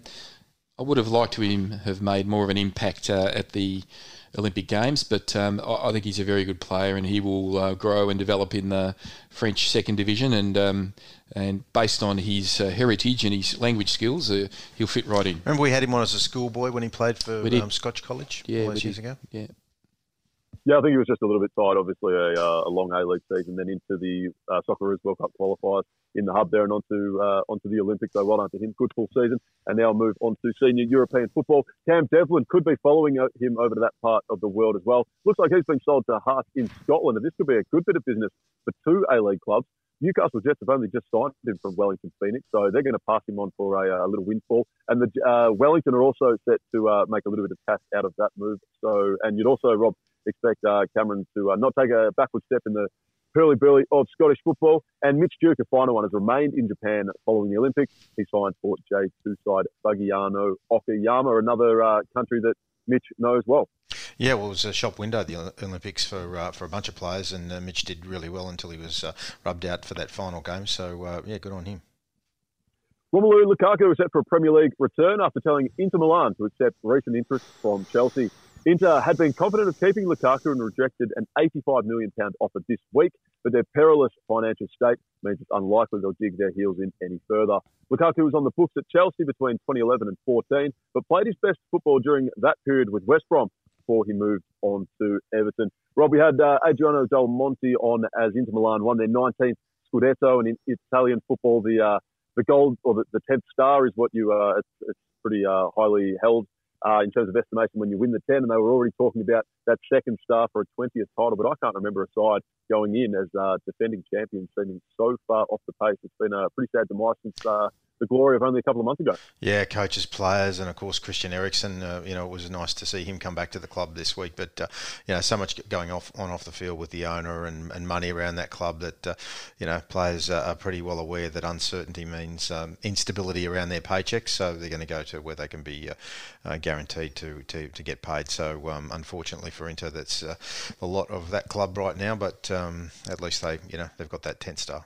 I would have liked to have made more of an impact at the Olympic Games, but I think he's a very good player and he will grow and develop in the French second division, and based on his heritage and his language skills, he'll fit right in. Remember we had him on as a schoolboy when he played for Scotch College all those years ago? Yeah. Yeah, I think he was just a little bit tired, obviously, a long A-League season, then into the Socceroos World Cup qualifiers in the hub there and onto the Olympics. So well done to him. Good full season. And now move on to senior European football. Cam Devlin could be following him over to that part of the world as well. Looks like he's been sold to Hearts in Scotland, and this could be a good bit of business for two A-League clubs. Newcastle Jets have only just signed him from Wellington Phoenix, so they're going to pass him on for a little windfall. And the Wellington are also set to make a little bit of cash out of that move. So, and you'd also, Rob, expect Cameron to not take a backward step in the hurly-burly of Scottish football. And Mitch Duke, a final one, has remained in Japan following the Olympics. He signed for J2 side Fujiano Okayama, another country that Mitch knows well. Yeah, well, it was a shop window, the Olympics, for a bunch of players, and Mitch did really well until he was rubbed out for that final game. So, yeah, good on him. Romelu Lukaku is set for a Premier League return after telling Inter Milan to accept recent interest from Chelsea. Inter had been confident of keeping Lukaku and rejected an £85 million offer this week, but their perilous financial state means it's unlikely they'll dig their heels in any further. Lukaku was on the books at Chelsea between 2011 and 14, but played his best football during that period with West Brom before he moved on to Everton. Rob, we had Adriano Del Monte on as Inter Milan won their 19th Scudetto, and in Italian football, the gold or the 10th star is what you it's pretty highly held in terms of estimation when you win the 10, and they were already talking about that second star for a 20th title, but I can't remember a side going in as defending champions seeming so far off the pace. It's been a pretty sad demise since the glory of only a couple of months ago. Yeah, coaches, players, and of course Christian Eriksen. It was nice to see him come back to the club this week. But so much going off the field with the owner and money around that club that players are pretty well aware that uncertainty means instability around their paychecks. So they're going to go to where they can be guaranteed to get paid. So unfortunately for Inter, that's a lot of that club right now. But at least they've got that 10th star.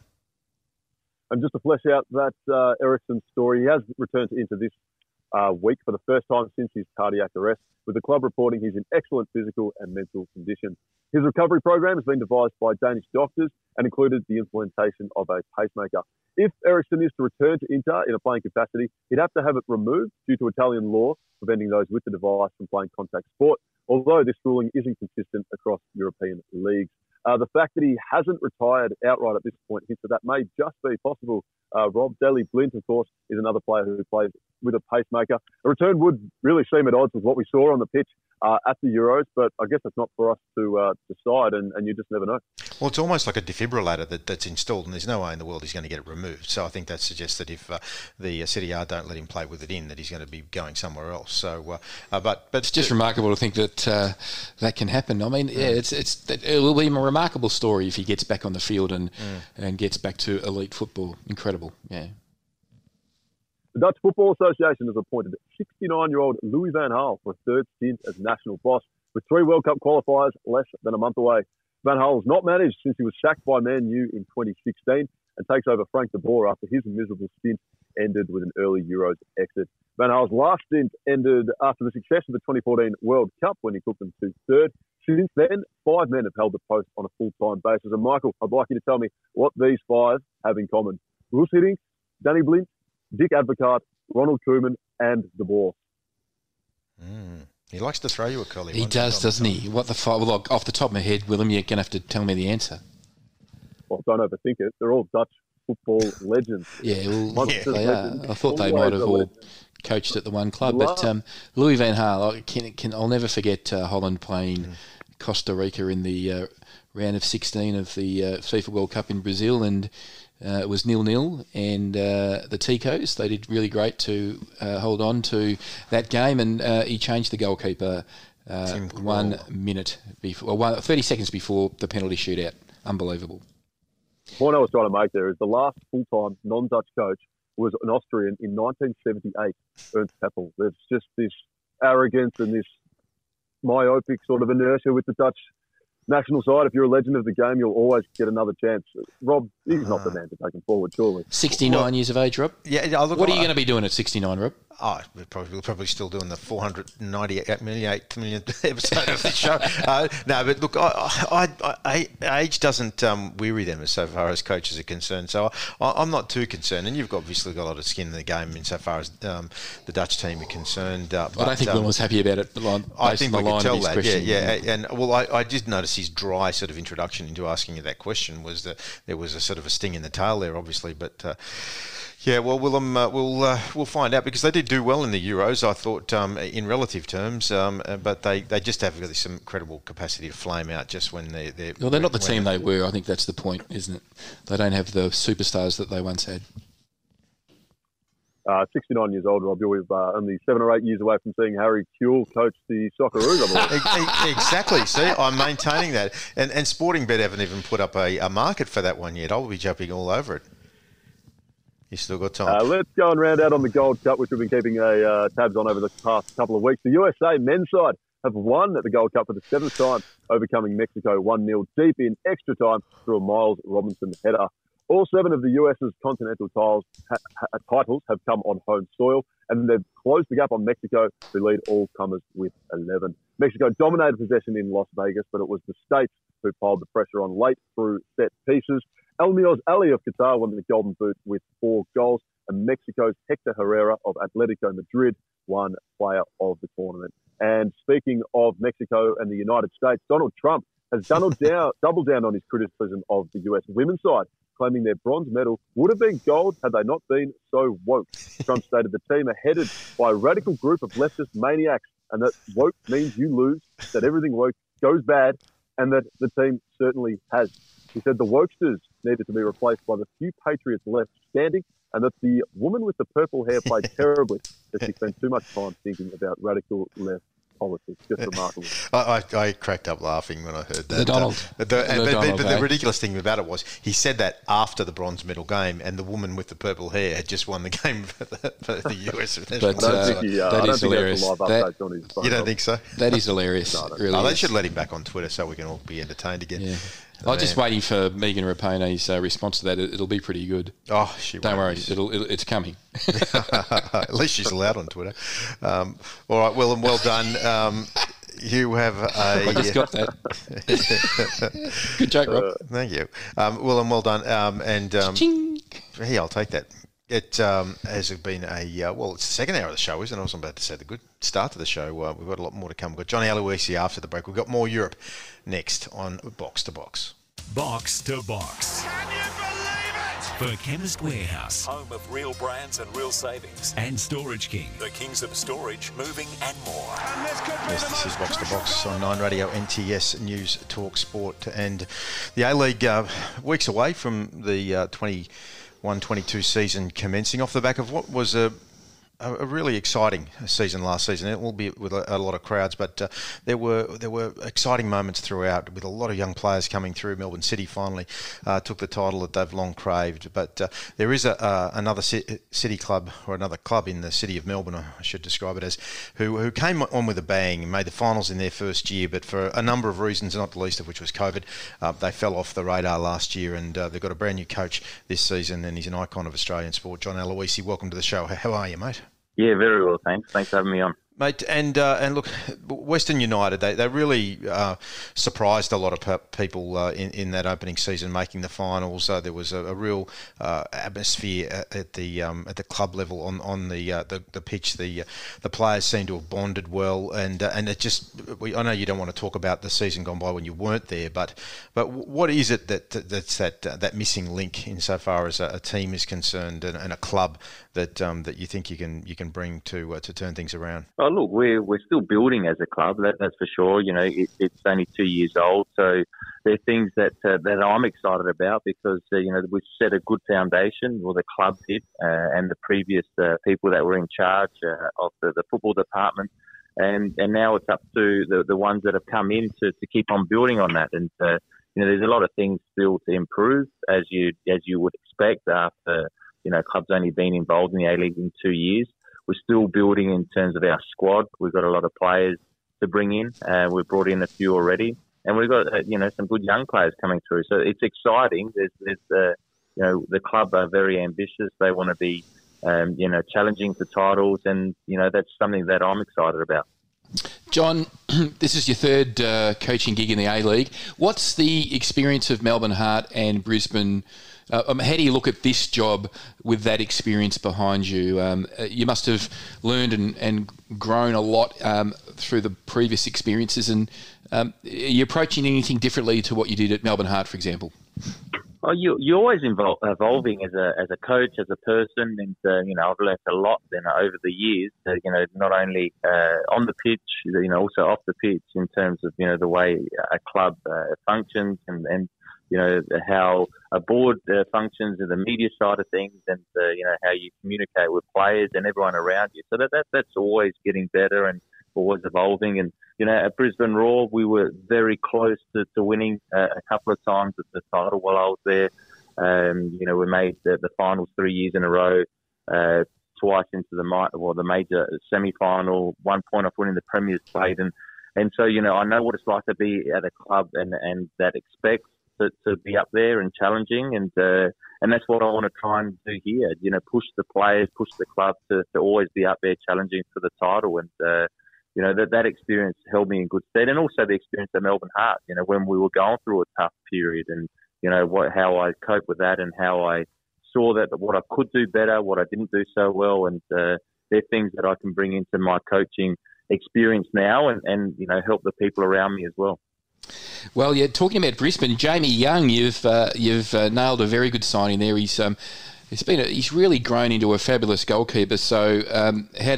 And just to flesh out that Eriksen story, he has returned to Inter this week for the first time since his cardiac arrest, with the club reporting he's in excellent physical and mental condition. His recovery program has been devised by Danish doctors and included the implementation of a pacemaker. If Eriksen is to return to Inter in a playing capacity, he'd have to have it removed due to Italian law preventing those with the device from playing contact sport, although this ruling isn't consistent across European leagues. The fact that he hasn't retired outright at this point hints that that may just be possible. Rob, Daley Blind, of course, is another player who plays with a pacemaker. A return would really seem at odds with what we saw on the pitch at the Euros, but I guess it's not for us to decide, and you just never know. Well, it's almost like a defibrillator that's installed, and there's no way in the world he's going to get it removed. So I think that suggests that if the City A don't let him play with it in, that he's going to be going somewhere else. So, but it's just remarkable to think that that can happen. I mean, it will be a remarkable story if he gets back on the field and gets back to elite football. Incredible, yeah. The Dutch Football Association has appointed 69-year-old Louis van Gaal for a third stint as national boss, with 3 World Cup qualifiers less than a month away. Van Gaal has not managed since he was sacked by Man U in 2016 and takes over Frank de Boer after his miserable stint ended with an early Euros exit. Van Gaal's last stint ended after the success of the 2014 World Cup when he took them to third. Since then, 5 men have held the post on a full-time basis. And Michael, I'd like you to tell me what these 5 have in common. Bruce Hiddink, Danny Blind, Dick Advocaat, Ronald Koeman, and De Boer. He likes to throw you a curly. He does, doesn't he? What the fuck? Well, off the top of my head, Willem, you're going to have to tell me the answer. Well, don't overthink it. They're all Dutch football legends. Yeah, well, they are. I thought they might have all coached at the one club. But Louis van Gaal, I'll never forget Holland playing Costa Rica in the round of 16 of the FIFA World Cup in Brazil, and it was 0-0, and the Ticos, they did really great to hold on to that game, and he changed the goalkeeper 1 minute before, 30 seconds before the penalty shootout. Unbelievable. The point I was trying to make there is the last full-time non-Dutch coach was an Austrian in 1978, Ernst Happel. There's just this arrogance and this myopic sort of inertia with the Dutch national side. If you're a legend of the game, you'll always get another chance. Rob, he's not the man to take him forward, surely. 69 years of age, Rob? Yeah. Look, what are you going to be doing at 69, Rob? We're probably still doing the 498 millionth episode of the show. No, but look, age doesn't weary them so far as coaches are concerned. So I'm not too concerned. And you've obviously got a lot of skin in the game insofar as the Dutch team are concerned. I don't think Will was happy about it. I think we could tell that. Yeah. And well, I did notice his dry sort of introduction into asking you that question was that there was a sort of a sting in the tail there, obviously, but. Yeah, well, Willem, we'll find out, because they did do well in the Euros, I thought, in relative terms, but they just have really some incredible capacity to flame out just when they're... Well, they're not the team they were. I think that's the point, isn't it? They don't have the superstars that they once had. 69 years old, Rob. You're only 7 or 8 years away from seeing Harry Kewell coach the Socceroos, I believe. Exactly. See, I'm maintaining that. And Sportingbet haven't even put up a market for that one yet. I'll be jumping all over it. You still got time. Let's go and round out on the Gold Cup, which we've been keeping tabs on over the past couple of weeks. The USA men's side have won at the Gold Cup for the 7th time, overcoming Mexico 1-0 deep in extra time through a Miles Robinson header. All 7 of the US's continental titles have come on home soil, and they've closed the gap on Mexico, who lead all comers with 11. Mexico dominated possession in Las Vegas, but it was the States who piled the pressure on late through set pieces. Elmioz Ali of Qatar won the Golden Boot with 4 goals, and Mexico's Hector Herrera of Atletico Madrid won Player of the Tournament. And speaking of Mexico and the United States, Donald Trump has doubled down on his criticism of the US women's side, claiming their bronze medal would have been gold had they not been so woke. Trump stated the team are headed by a radical group of leftist maniacs, and that woke means you lose, that everything woke goes bad, and that the team certainly has. He said the wokesters needed to be replaced by the few patriots left standing, and that the woman with the purple hair played terribly as she spent too much time thinking about radical left politics. Just remarkable. I cracked up laughing when I heard that. The Donald. But the ridiculous thing about it was he said that after the bronze medal game, and the woman with the purple hair had just won the game for the US. That is hilarious. You don't think so? That is hilarious. No, really they should let him back on Twitter so we can all be entertained again. Yeah. I'm just waiting for Megan Rapane's response to that. It'll be pretty good. Oh, don't worry, it's coming. At least she's allowed on Twitter. All right, Willem, well done. You have a... I just got that. Good joke, Rob. Thank you. Willem, well done. Hey, I'll take that. It has been it's the second hour of the show, isn't it? I was about to say the good start to the show. We've got a lot more to come. We've got Johnny Aloisi after the break. We've got more Europe next on Box to Box. Box to Box. Can you believe it? for Chemist Warehouse Home of real brands and real savings. and Storage King. The kings of storage, moving and more. And this could be Yes, the this is most Box to crucial Box goal. on 9 Radio, NTS News, Talk Sport, and the A-League weeks away from the 21-22 season commencing off the back of what was a really exciting season last season. It will be with a lot of crowds, but there were exciting moments throughout with a lot of young players coming through. Melbourne City finally took the title that they've long craved, but there is another city club, or another club in the city of Melbourne, I should describe it as, who came on with a bang and made the finals in their first year, but for a number of reasons, not the least of which was COVID, they fell off the radar last year, and they've got a brand new coach this season, and he's an icon of Australian sport. John Aloisi, welcome to the show. How are you, mate? Yeah, very well, thanks. Thanks for having me on. Mate, and look, Western United, they really surprised a lot of people in that opening season, making the finals. There was a real atmosphere at the club level on the pitch. The players seemed to have bonded well, and it just. I know you don't want to talk about the season gone by when you weren't there, but what is it that's that missing link insofar as a team is concerned, and a club that you think you can bring to turn things around? Oh, look, we're still building as a club. That's for sure. You know, it's only 2 years old, so there are things that I'm excited about because we've set a good foundation. Well, the club did, and the previous people that were in charge of the football department, and now it's up to the ones that have come in to keep on building on that. And there's a lot of things still to improve, as you would expect after clubs only been involved in the A-League in 2 years. We're still building in terms of our squad. We've got a lot of players to bring in. We've brought in a few already, and we've got some good young players coming through. So it's exciting. There's the club are very ambitious. They want to be challenging for titles, and that's something that I'm excited about. John, this is your third coaching gig in the A-League. What's the experience of Melbourne Heart and Brisbane? How do you look at this job with that experience behind you? You must have learned and grown a lot through the previous experiences, and are you approaching anything differently to what you did at Melbourne Heart, for example? Oh, you're always evolving as a coach, as a person, and I've learned a lot over the years. Not only on the pitch, also off the pitch in terms of the way a club functions and how a board functions and the media side of things, and how you communicate with players and everyone around you. So that's always getting better and always evolving. And at Brisbane Roar, we were very close to winning a couple of times at the title while I was there. We made the finals 3 years in a row, twice into the major semi-final, 1 point off winning the Premier's Plate, and so I know what it's like to be at a club and that expects to be up there and challenging, and that's what I want to try and do here. Push the players, push the club to always be up there challenging for the title, and that experience held me in good stead, and also the experience at Melbourne Heart. When we were going through a tough period, and how I coped with that, and how I saw that what I could do better, what I didn't do so well, and they're things that I can bring into my coaching experience now, and help the people around me as well. Well, yeah. Talking about Brisbane, Jamie Young, you've nailed a very good signing there. He's really grown into a fabulous goalkeeper. So, how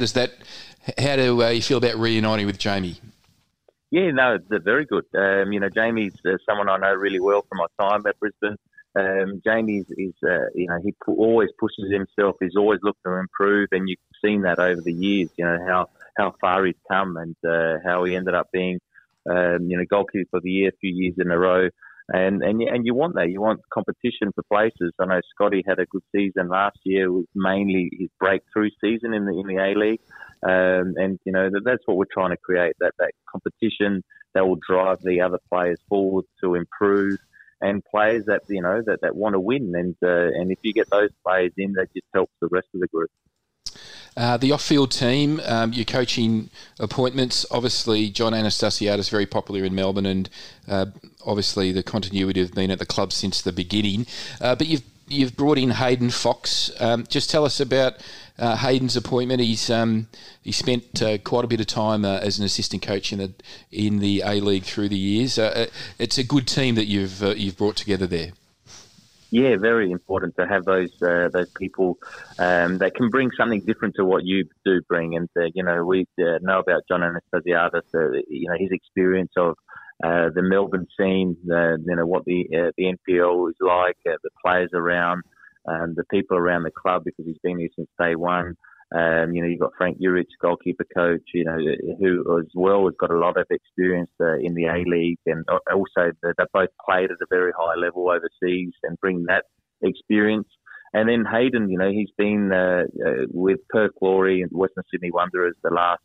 do you feel about reuniting with Jamie? Yeah, no, they're very good. Jamie's someone I know really well from my time at Brisbane. Jamie is he always pushes himself. He's always looking to improve, and you've seen that over the years. How far he's come, and how he ended up being goalkeeper of the year a few years in a row, and you want that. You want competition for places. I know Scotty had a good season last year. It was mainly his breakthrough season in the A-League, and that's what we're trying to create. That competition that will drive the other players forward to improve, and players that that want to win. And if you get those players in, that just helps the rest of the group. The off-field team, your coaching appointments, obviously John Anastasiadis is very popular in Melbourne, and obviously the continuity have been at the club since the beginning. But you've brought in Hayden Fox. Just tell us about Hayden's appointment. He spent quite a bit of time as an assistant coach in the A-League through the years. It's a good team that you've brought together there. Yeah, very important to have those people that can bring something different to what you do bring. And we know about John Anastasiadis, his experience of the Melbourne scene, what the NPL is like, the players around, the people around the club, because he's been here since day one. You've got Frank Juric, goalkeeper coach, who as well has got a lot of experience in the A-League, and also they both played at a very high level overseas and bring that experience. And then Hayden, he's been with Perth Glory and Western Sydney Wanderers the last,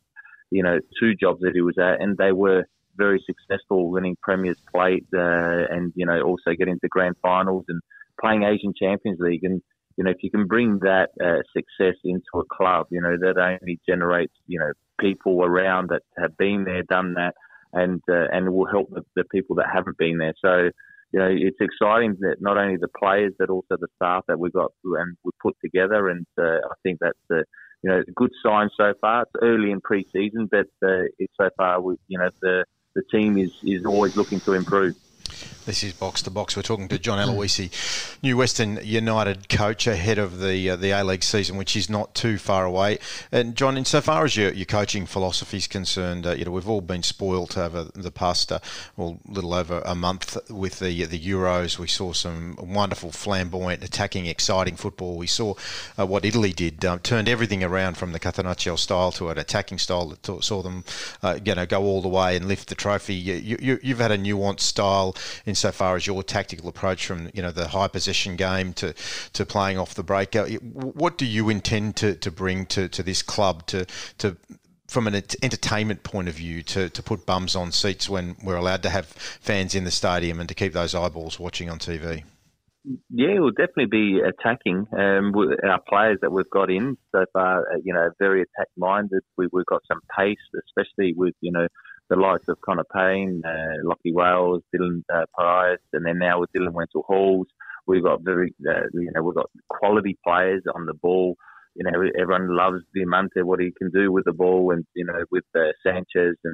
2 jobs that he was at, and they were very successful, winning Premier's Plate and, also getting to grand finals and playing Asian Champions League. And if you can bring that success into a club, that only generates, people around that have been there, done that, and will help the people that haven't been there. So, it's exciting that not only the players, but also the staff that we've got and we put together. And I think that's a good sign so far. It's early in pre-season, but it's so far, the team is always looking to improve. This is Box to Box. We're talking to John Aloisi, new Western United coach ahead of the A-League season, which is not too far away. And John, insofar as your coaching philosophy is concerned, we've all been spoilt over the past, little over a month with the Euros. We saw some wonderful, flamboyant, attacking, exciting football. We saw what Italy did, turned everything around from the Catenaccio style to an attacking style that saw them, go all the way and lift the trophy. You've had a nuanced style insofar as your tactical approach from the high possession game to playing off the break. What do you intend to bring to this club to from an entertainment point of view to put bums on seats when we're allowed to have fans in the stadium and to keep those eyeballs watching on TV? Yeah, we'll definitely be attacking. Our players that we've got in so far, very attack-minded. We've got some pace, especially with, the likes of Connor Payne, Lockie Wales, Dylan Parias, and then now with Dylan Wenzel-Halls. We've got we've got quality players on the ball. Everyone loves Diamante, what he can do with the ball, and with Sanchez and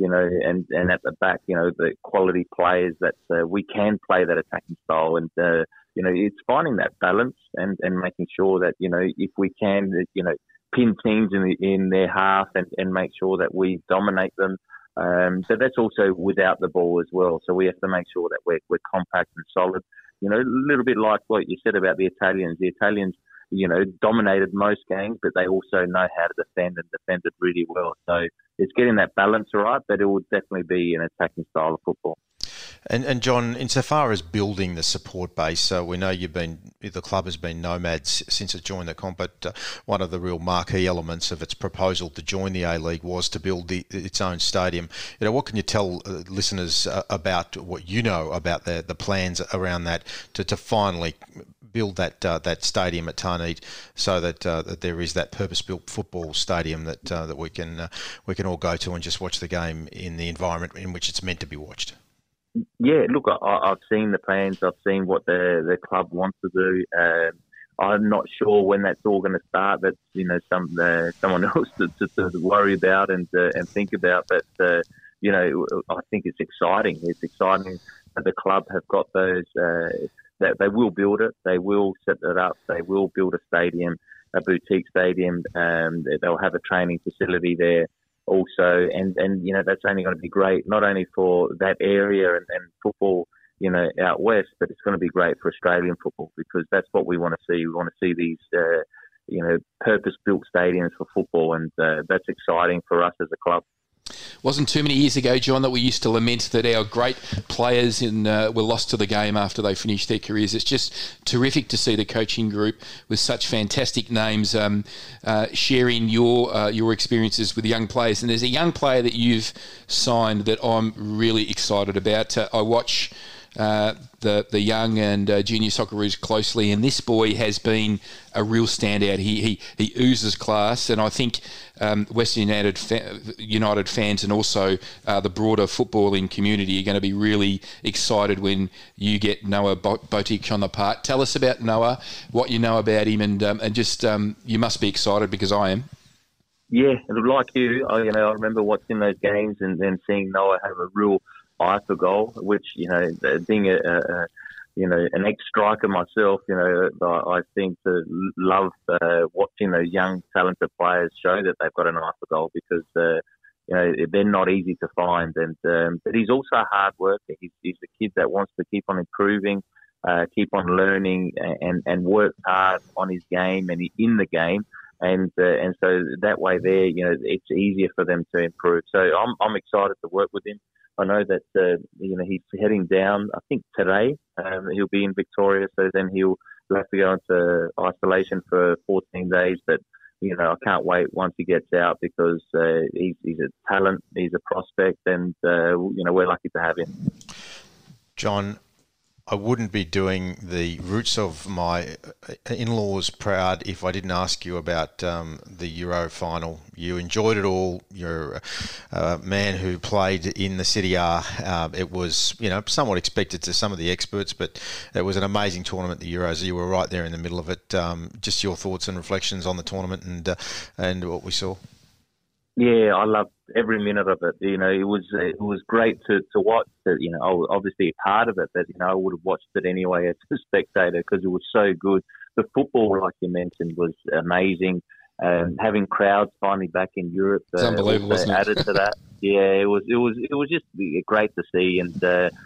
and at the back, the quality players that we can play that attacking style, and it's finding that balance and making sure that if we can pin teams in their half and make sure that we dominate them. So that's also without the ball as well. So we have to make sure that we're compact and solid. A little bit like what you said about the Italians. The Italians, dominated most games, but they also know how to defend and defend it really well. So it's getting that balance right, but it will definitely be an attacking style of football. And John, insofar as building the support base, we know the club has been nomads since it joined the comp, but one of the real marquee elements of its proposal to join the A-League was to build its own stadium. What can you tell listeners about what you know about the plans around that to finally build that stadium at Tarneit, so that there is that purpose-built football stadium that we can all go to and just watch the game in the environment in which it's meant to be watched? Yeah, look, I've seen the plans. I've seen what the club wants to do. I'm not sure when that's all going to start. That's someone else to worry about and think about. But I think it's exciting. It's exciting that the club have got those. That they will build it. They will set it up. They will build a stadium, a boutique stadium. They'll have a training facility there. Also, and that's only going to be great, not only for that area and football, out west, but it's going to be great for Australian football, because that's what we want to see. We want to see these, purpose-built stadiums for football, and that's exciting for us as a club. Wasn't too many years ago, John, that we used to lament that our great players were lost to the game after they finished their careers. It's just terrific to see the coaching group with such fantastic names sharing your experiences with young players. And there's a young player that you've signed that I'm really excited about. I watch the young and junior Socceroos closely, and this boy has been a real standout. He oozes class, and I think Western United fans and also the broader footballing community are going to be really excited when you get Noah Botic on the part. Tell us about Noah, what you know about him, and just you must be excited, because I am. Yeah, like you, I remember watching those games and then seeing Noah have a real eye for goal, which being a an ex-striker myself, I seem to love watching those young, talented players show that they've got an eye for goal because, they're not easy to find. And but he's also a hard worker. He's a kid that wants to keep on improving, keep on learning and work hard on his game and in the game. And so that way there, it's easier for them to improve. So I'm excited to work with him. I know that, he's heading down, I think today. He'll be in Victoria, so then he'll have to go into isolation for 14 days. But, I can't wait once he gets out because he's a talent, he's a prospect, and, we're lucky to have him. John, I wouldn't be doing the roots of my in-laws proud if I didn't ask you about the Euro final. You enjoyed it all. You're a man who played in the City R. It was, somewhat expected to some of the experts, but it was an amazing tournament, the Euros. You were right there in the middle of it. Just your thoughts and reflections on the tournament and what we saw. Yeah, I loved every minute of it. It was great to watch. Obviously a part of it, but I would have watched it anyway as a spectator because it was so good. The football, like you mentioned, was amazing. Having crowds finally back in Europe, it's unbelievable, wasn't it? Added to that. Yeah, it was just great to see, and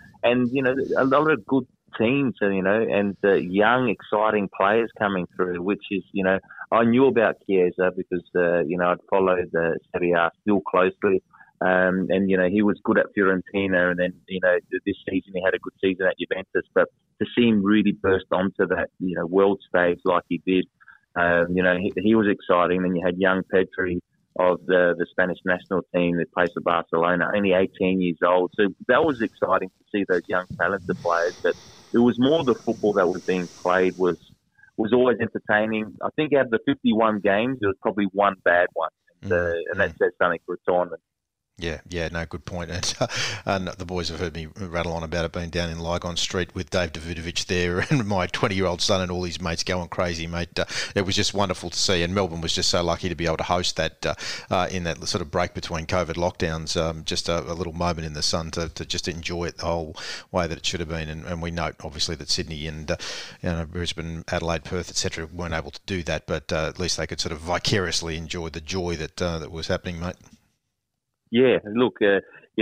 a lot of good teams, and young, exciting players coming through, which is, I knew about Chiesa because, I'd followed the Serie A still closely. And he was good at Fiorentina. And then, this season he had a good season at Juventus. But to see him really burst onto that, world stage like he did, he was exciting. Then you had young Pedri of the Spanish national team that plays for Barcelona, only 18 years old. So that was exciting to see those young talented players. But it was more the football that was being played was always entertaining. I think out of the 51 games, there was probably one bad one. And that says something for a tournament. Yeah, no, good point. And the boys have heard me rattle on about it being down in Lygon Street with Dave Davutovic there and my 20-year-old son and all his mates going crazy, mate. It was just wonderful to see, and Melbourne was just so lucky to be able to host that in that sort of break between COVID lockdowns, just a little moment in the sun to just enjoy it the whole way that it should have been. And we note, obviously, that Sydney and Brisbane, Adelaide, Perth, etc. weren't able to do that, but at least they could sort of vicariously enjoy the joy that was happening, mate. Yeah, look, if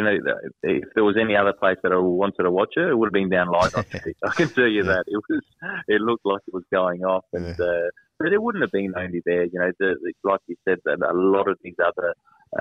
there was any other place that I wanted to watch it would have been down Lygon Street. I can tell you that. It looked like it was going off, and but it wouldn't have been only there. Like you said, that a lot of these other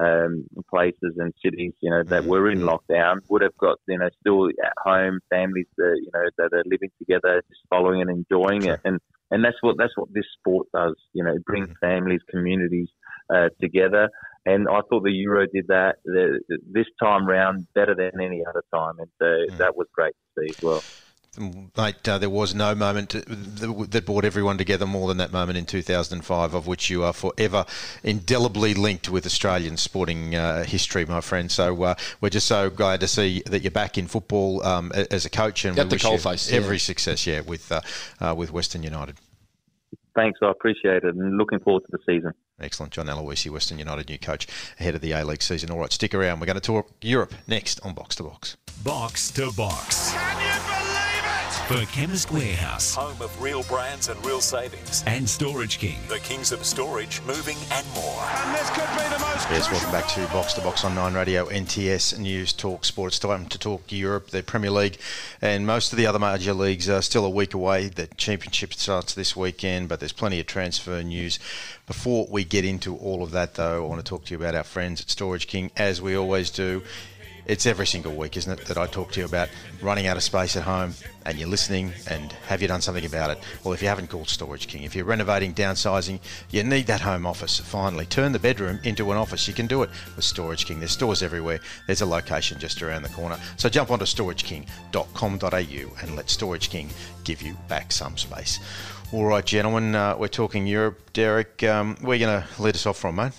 places and cities, that were in lockdown would have got, still at home families, that are living together, just following and enjoying it, and that's what this sport does. It brings families, communities together. And I thought the Euro did that this time round better than any other time, and that was great to see as well. Mate, there was no moment that brought everyone together more than that moment in 2005, of which you are forever indelibly linked with Australian sporting history, my friend. So we're just so glad to see that you're back in football as a coach, and we wish you every success, with Western United. Thanks, I appreciate it, and looking forward to the season. Excellent. John Aloisi, Western United new coach ahead of the A-League season. All right, stick around. We're going to talk Europe next on Box to Box. Box to Box. Can you believe it? For Chemist Warehouse. Home of real brands and real savings. And Storage King. The kings of storage, moving and more. And this could be the most Yes, welcome back to Box on 9 Radio, NTS News Talk Sport. It's time to talk Europe, the Premier League, and most of the other major leagues are still a week away. The Championship starts this weekend, but there's plenty of transfer news. Before we get into all of that, though, I want to talk to you about our friends at Storage King, as we always do. It's every single week, isn't it, that I talk to you about running out of space at home, and you're listening, and have you done something about it? Well, if you haven't called Storage King, if you're renovating, downsizing, you need that home office. Finally, turn the bedroom into an office. You can do it with Storage King. There's stores everywhere. There's a location just around the corner. So jump onto storageking.com.au and let Storage King give you back some space. All right, gentlemen, we're talking Europe. Derek, where are you going to lead us off from, mate?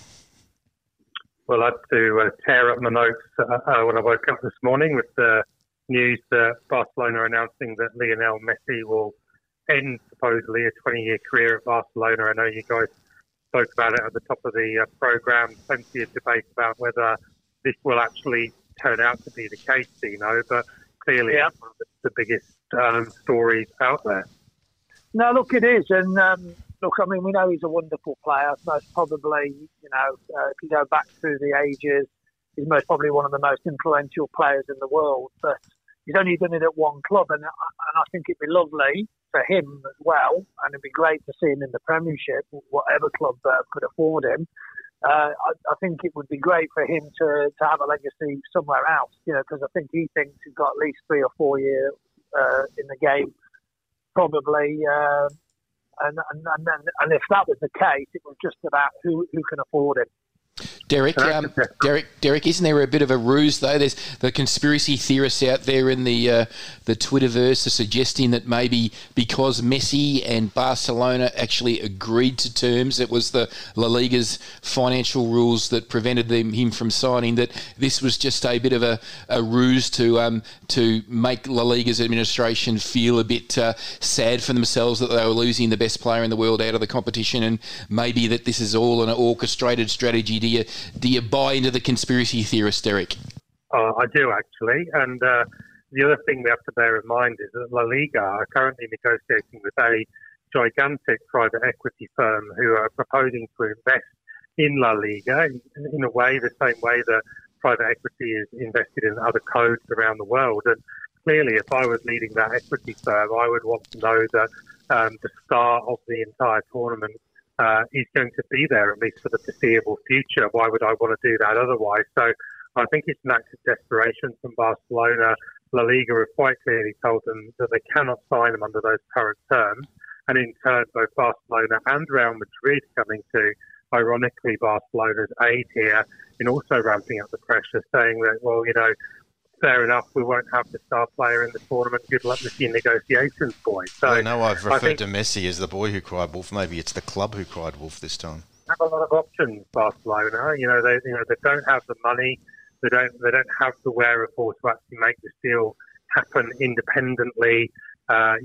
Well, I had to tear up my notes when I woke up this morning with the news that Barcelona announcing that Lionel Messi will end supposedly a 20-year career at Barcelona. I know you guys spoke about it at the top of the programme. Plenty of debate about whether this will actually turn out to be the case, but clearly it's one of the biggest stories out there. No, look, it is. And look, I mean, we know he's a wonderful player. Most probably, if you go back through the ages, he's most probably one of the most influential players in the world. But he's only done it at one club. And I think it'd be lovely for him as well. And it'd be great to see him in the Premiership, whatever club could afford him. I think it would be great for him to have a legacy somewhere else, because I think he thinks he's got at least 3 or 4 years in the game, probably. And if that was the case, it was just about who can afford it. Derek, isn't there a bit of a ruse though? There's the conspiracy theorists out there in the Twitterverse are suggesting that maybe because Messi and Barcelona actually agreed to terms, it was the La Liga's financial rules that prevented him from signing, that this was just a bit of a ruse to make La Liga's administration feel a bit sad for themselves that they were losing the best player in the world out of the competition, and maybe that this is all an orchestrated strategy. Do you buy into the conspiracy theorists, Derek? I do, actually. And the other thing we have to bear in mind is that La Liga are currently negotiating with a gigantic private equity firm who are proposing to invest in La Liga in a way, the same way that private equity is invested in other codes around the world. And clearly, if I was leading that equity firm, I would want to know that the star of the entire tournament is going to be there, at least for the foreseeable future. Why would I want to do that otherwise? So I think it's an act of desperation from Barcelona. La Liga have quite clearly told them that they cannot sign them under those current terms. And in turn, both Barcelona and Real Madrid coming to, ironically, Barcelona's aid here in also ramping up the pressure, saying that, well, fair enough, we won't have the star player in the tournament. Good luck with your negotiations, boys. So I know I've referred to Messi as the boy who cried wolf. Maybe it's the club who cried wolf this time. Have a lot of options, Barcelona. They don't have the money. They don't have the wherewithal to actually make this deal happen independently. They are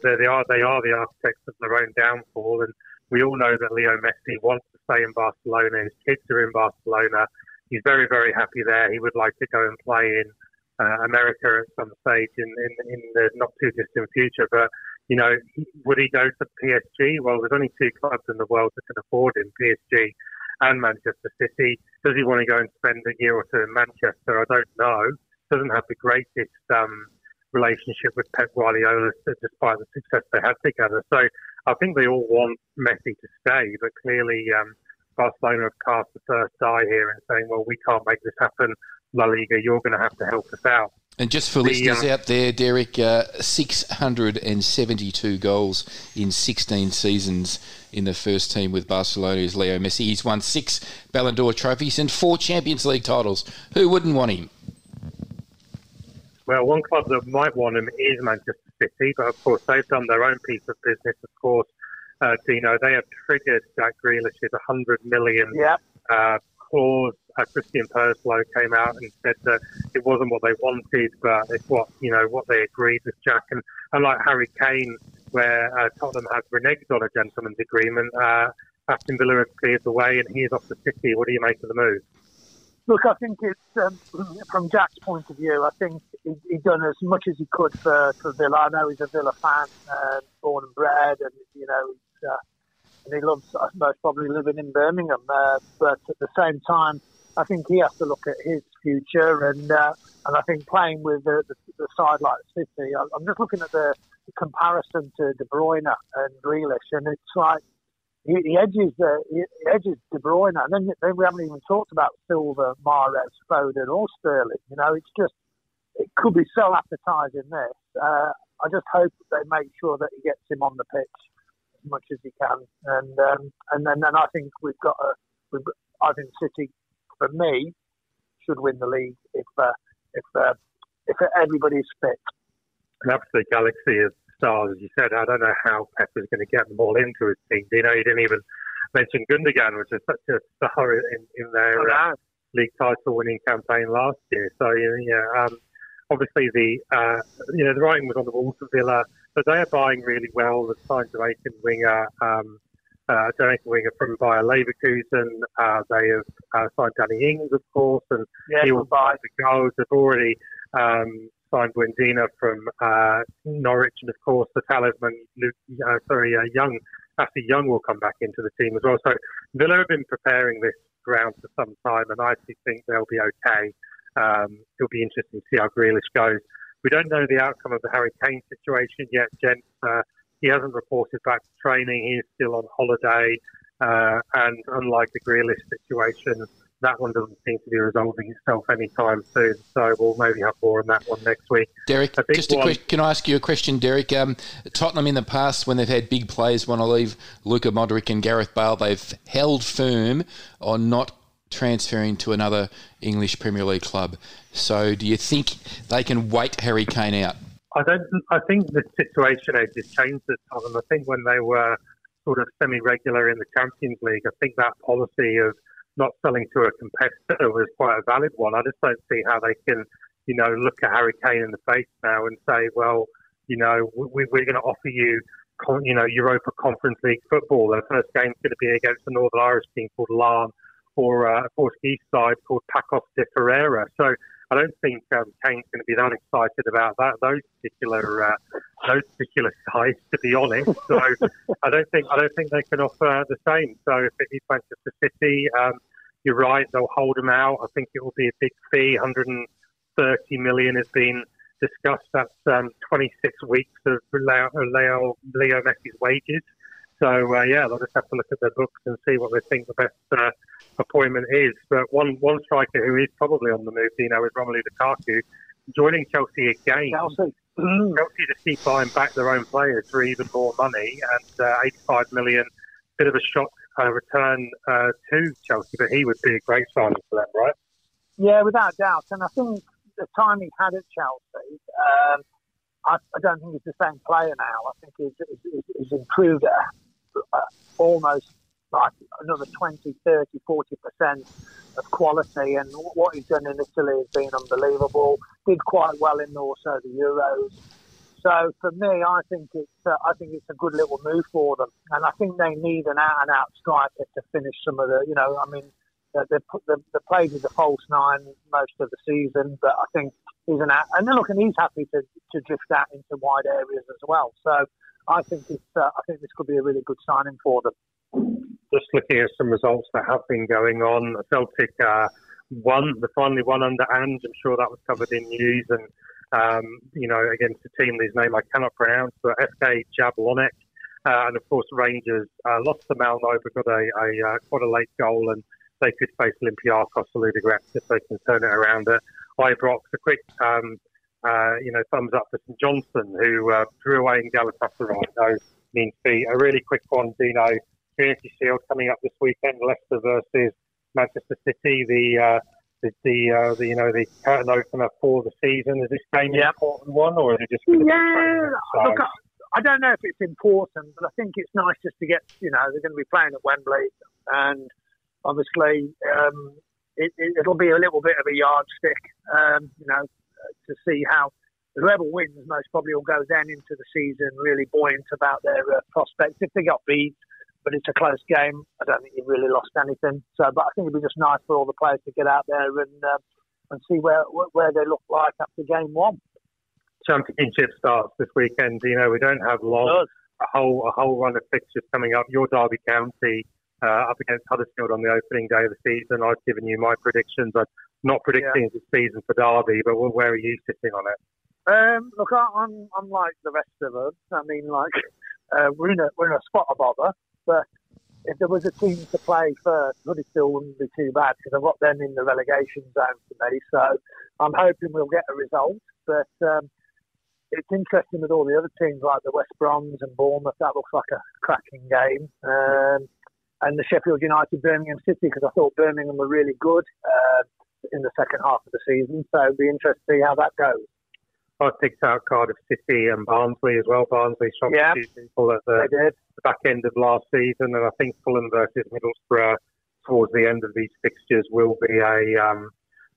the architects of their own downfall, and we all know that Leo Messi wants to stay in Barcelona. His kids are in Barcelona. He's very, very happy there. He would like to go and play in America at some stage in the not too distant future. But, would he go to PSG? Well, there's only 2 clubs in the world that can afford him, PSG and Manchester City. Does he want to go and spend a year or 2 in Manchester? I don't know. Doesn't have the greatest relationship with Pep Guardiola, despite the success they had together. So I think they all want Messi to stay, but clearly Barcelona have cast the first die here and saying, well, we can't make this happen. La Liga, you're going to have to help us out. And just for listeners out there, Derek, 672 goals in 16 seasons in the first team with Barcelona is Leo Messi. He's won 6 Ballon d'Or trophies and 4 Champions League titles. Who wouldn't want him? Well, one club that might want him is Manchester City, but of course they've done their own piece of business. Of course, Dino, they have triggered Jack Grealish's $100 million clause. Christian Perslow came out and said that it wasn't what they wanted, but it's what they agreed with Jack. And unlike Harry Kane, where Tottenham have reneged on a gentleman's agreement, Aston Villa have cleared the way, and he is off the City. What do you make of the move? Look, I think it's from Jack's point of view. I think he's done as much as he could for Villa. I know he's a Villa fan, born and bred, and and he loves, I suppose, probably living in Birmingham. But at the same time, I think he has to look at his future, and I think playing with the side like City, I'm just looking at the comparison to De Bruyne and Grealish, and it's like he edges De Bruyne, and then we haven't even talked about Silva, Mahrez, Foden, or Sterling. It's just, it could be so appetising. This, I just hope they make sure that he gets him on the pitch as much as he can, and then I think I think City, for me, should win the league if everybody's fit. An absolute galaxy of stars, as you said. I don't know how Pep is going to get them all into his team. He didn't even mention Gundogan, which is such a star in their league title-winning campaign last year. So obviously the writing was on the wall for Villa, but they are buying really well. The signed Jamaican winger from Bayer Leverkusen. They have signed Danny Ings, of course, and he will buy the goals. They've already signed Buendía from Norwich, and of course the talisman, Norwich, and of course the talisman, Ashley Young will come back into the team as well. So Villa have been preparing this ground for some time, and I actually think they'll be okay. It'll be interesting to see how Grealish goes. We don't know the outcome of the Harry Kane situation yet, gents. He hasn't reported back to training. He is still on holiday. And unlike the Grealish situation, that one doesn't seem to be resolving itself anytime soon. So we'll maybe have more on that one next week. Derek, can I ask you a question, Derek? Tottenham in the past, when they've had big players want to leave, Luka Modric and Gareth Bale, they've held firm on not transferring to another English Premier League club. So do you think they can wait Harry Kane out? I think the situation has changed at Tottenham. I think when they were sort of semi-regular in the Champions League, I think that policy of not selling to a competitor was quite a valid one. I just don't see how they can, look at Harry Kane in the face now and say, well, we're going to offer you, Europa Conference League football. Their first game's going to be against a Northern Irish team called Larne, or a Portuguese side called Pacos de Ferreira. So I don't think Kane's going to be that excited about those particular sides, to be honest. So I don't think they can offer the same. So if it is Manchester City, you're right, they'll hold him out. I think it will be a big fee. 130 million has been discussed. That's 26 weeks of Leo Messi's wages. So they'll just have to look at their books and see what they think the best appointment is. But one striker who is probably on the move, is Romelu Lukaku, joining Chelsea again. Chelsea just keep buying back their own players for even more money, and 85 million, bit of a shock return to Chelsea, but he would be a great signing for them, right? Yeah, without doubt. And I think the time he had at Chelsea, I don't think he's the same player now. I think he's improved almost like another 20, 30, 40% of quality. And what he's done in Italy has been unbelievable. Did quite well in also the Euros. So for me, I think it's a good little move for them. And I think they need an out-and-out striker to finish some of the, they played with the false nine most of the season, but I think he's an out. And he's happy to drift out into wide areas as well. So I think this could be a really good signing for them. Just looking at some results that have been going on, Celtic finally won under Ange. I'm sure that was covered in news, and against a team whose name I cannot pronounce, but FK Jablonec, and of course Rangers lost to Malmo, but got a quite a late goal, and they could face Olympiacos or Ludogorets if they can turn it around at Ibrox. A quick thumbs up for St Johnstone, who drew away in Galatasaray. No mean feat. A really quick one, Dino. Community Shield coming up this weekend. Leicester versus Manchester City. The curtain opener for the season. Is this game an important one, or is it just? Look, I don't know if it's important, but I think it's nice just to get. They're going to be playing at Wembley, and obviously it'll be a little bit of a yardstick, to see how whoever wins most probably will go then into the season really buoyant about their prospects. If they got beat, but it's a close game, I don't think you've really lost anything. So, but I think it'd be just nice for all the players to get out there and see where they look like after game one. Championship starts this weekend. We don't have long. A whole run of fixtures coming up. Your Derby County up against Huddersfield on the opening day of the season. I've given you my predictions. I'm not predicting the season for Derby, but where are you sitting on it? Look, I'm like the rest of us. I mean, we're in a spot of bother. But if there was a team to play first, Huddersfield wouldn't be too bad because I've got them in the relegation zone for me. So I'm hoping we'll get a result. But it's interesting with all the other teams like the West Broms and Bournemouth. That looks like a cracking game. And the Sheffield United Birmingham City, because I thought Birmingham were really good in the second half of the season. So it'll be interesting to see how that goes. I picked out Cardiff City and Barnsley as well. Barnsley shocked a few people at the back end of last season, and I think Fulham versus Middlesbrough towards the end of these fixtures will be an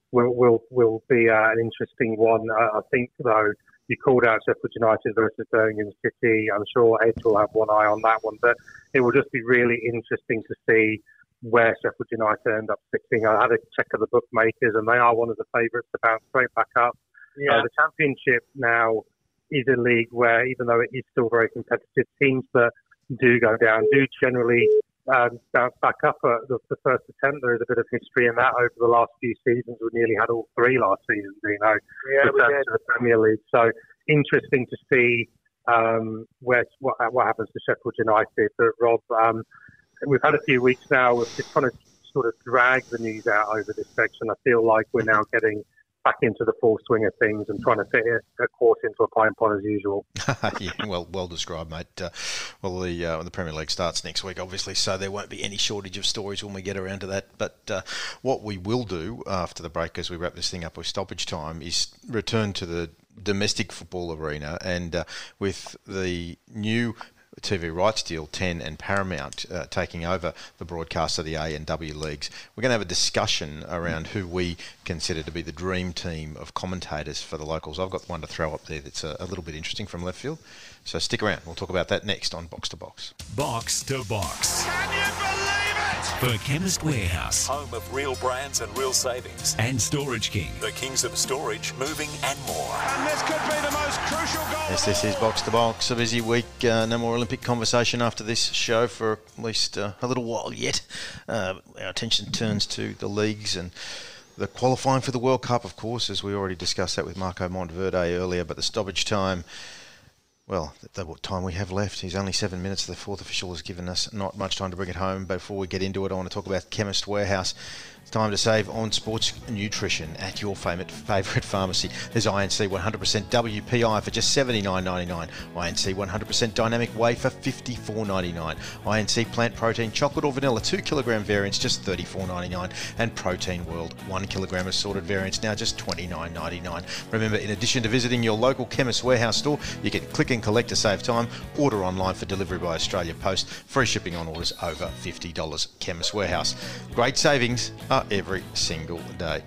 interesting one. I think though you called out Sheffield United versus Birmingham City. I'm sure Edge will have one eye on that one, but it will just be really interesting to see where Sheffield United end up sitting. I had a check of the bookmakers, and they are one of the favourites to bounce straight back up. The Championship now is a league where, even though it is still very competitive, teams that do go down do generally bounce back up at the first attempt. There is a bit of history in that over the last few seasons. We nearly had all three last season, return to the Premier League. So interesting to see what happens to Sheffield United. But Rob, we've had a few weeks now of just trying to sort of drag the news out over this section. I feel like we're now getting back into the full swing of things and trying to fit a course into a pine pond as usual. Yeah, well described, mate. The Premier League starts next week, obviously, so there won't be any shortage of stories when we get around to that. But what we will do after the break, as we wrap this thing up with stoppage time, is return to the domestic football arena, and with the new TV rights deal, 10 and Paramount taking over the broadcast of the A and W leagues, we're going to have a discussion around who we consider to be the dream team of commentators for the locals. I've got one to throw up there that's a little bit interesting from left field, so stick around. We'll talk about that next on Box to Box. Box to Box. Can you believe it? For Chemist Warehouse. Home of real brands and real savings. And Storage King. The kings of storage, moving and more. And this could be the most crucial goal. Yes, this is Box to Box. A busy week. No more Olympic conversation after this show for at least a little while yet. Our attention turns to the leagues and the qualifying for the World Cup, of course, as we already discussed that with Marco Monteverde earlier. But the stoppage time, well, the time we have left is only 7 minutes. The fourth official has given us not much time to bring it home. But before we get into it, I want to talk about Chemist Warehouse. It's time to save on sports nutrition at your favourite pharmacy. There's INC 100% WPI for just $79.99. INC 100% Dynamic Whey for $54.99. INC Plant Protein Chocolate or Vanilla 2 kilogram variants just $34.99. And Protein World 1 kilogram assorted variants now just $29.99. Remember, in addition to visiting your local Chemist Warehouse store, you can click and collect to save time, order online for delivery by Australia Post, free shipping on orders over $50. Chemist Warehouse. Great savings every single day.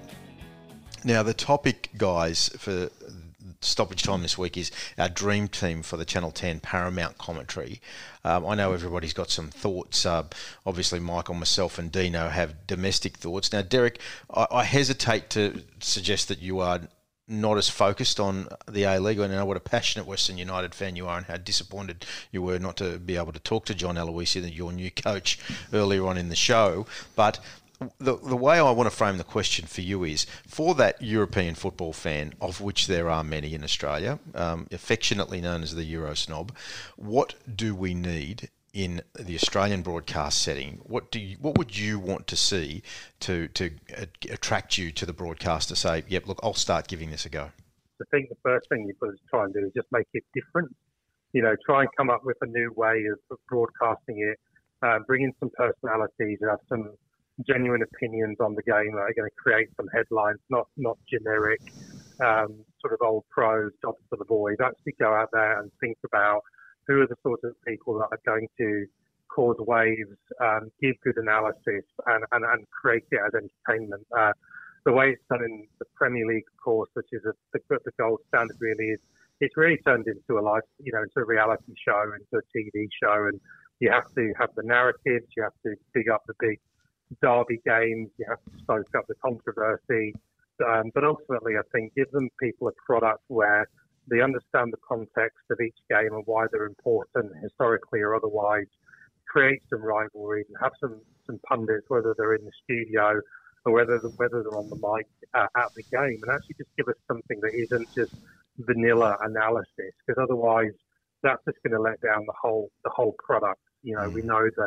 Now, the topic, guys, for stoppage time this week is our dream team for the Channel 10 Paramount commentary. I know everybody's got some thoughts. Obviously, Michael, myself and Dino have domestic thoughts. Now, Derek, I hesitate to suggest that you are not as focused on the A-League. I know what a passionate Western United fan you are and how disappointed you were not to be able to talk to John Aloisi, your new coach, earlier on in the show. But the way I want to frame the question for you is, for that European football fan, of which there are many in Australia, affectionately known as the Euro snob, what do we need in the Australian broadcast setting? What would you want to see to attract you to the broadcast to say, yep, look, I'll start giving this a go? I think the first thing you've got to try and do is just make it different. Try and come up with a new way of broadcasting it, bring in some personalities and have some genuine opinions on the game that are going to create some headlines, not generic sort of old pros, jobs for the boys. Actually go out there and think about who are the sorts of people that are going to cause waves, give good analysis and create it as entertainment. The way it's done in the Premier League, of course, which is the gold standard really, is it's really turned into a life, into a reality show, into a TV show, and you have to have the narratives, you have to dig up the big derby games, you have to stoke up the controversy, but ultimately I think give them people a product where they understand the context of each game and why they're important historically or otherwise, create some rivalries and have some pundits, whether they're in the studio or whether they're on the mic at the game, and actually just give us something that isn't just vanilla analysis, because otherwise that's just going to let down the whole product. We know that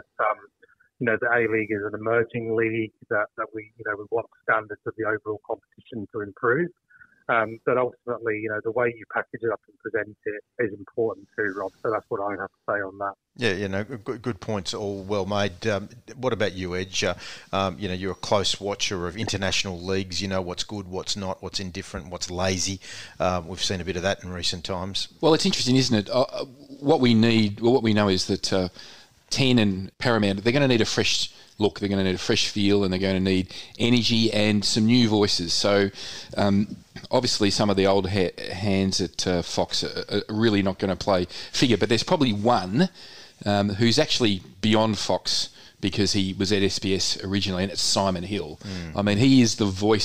the A-League is an emerging league that we want standards of the overall competition to improve. But ultimately, the way you package it up and present it is important too, Rob. So that's what I have to say on that. Yeah, good points, all well made. What about you, Edge? You're a close watcher of international leagues. You know what's good, what's not, what's indifferent, what's lazy. We've seen a bit of that in recent times. Well, it's interesting, isn't it? What we know is that 10 and Paramount, they're going to need a fresh look, they're going to need a fresh feel, and they're going to need energy and some new voices. So obviously some of the old hands at Fox are really not going to play figure, but there's probably one who's actually beyond Fox because he was at SBS originally, and it's Simon Hill. I mean, he is the voice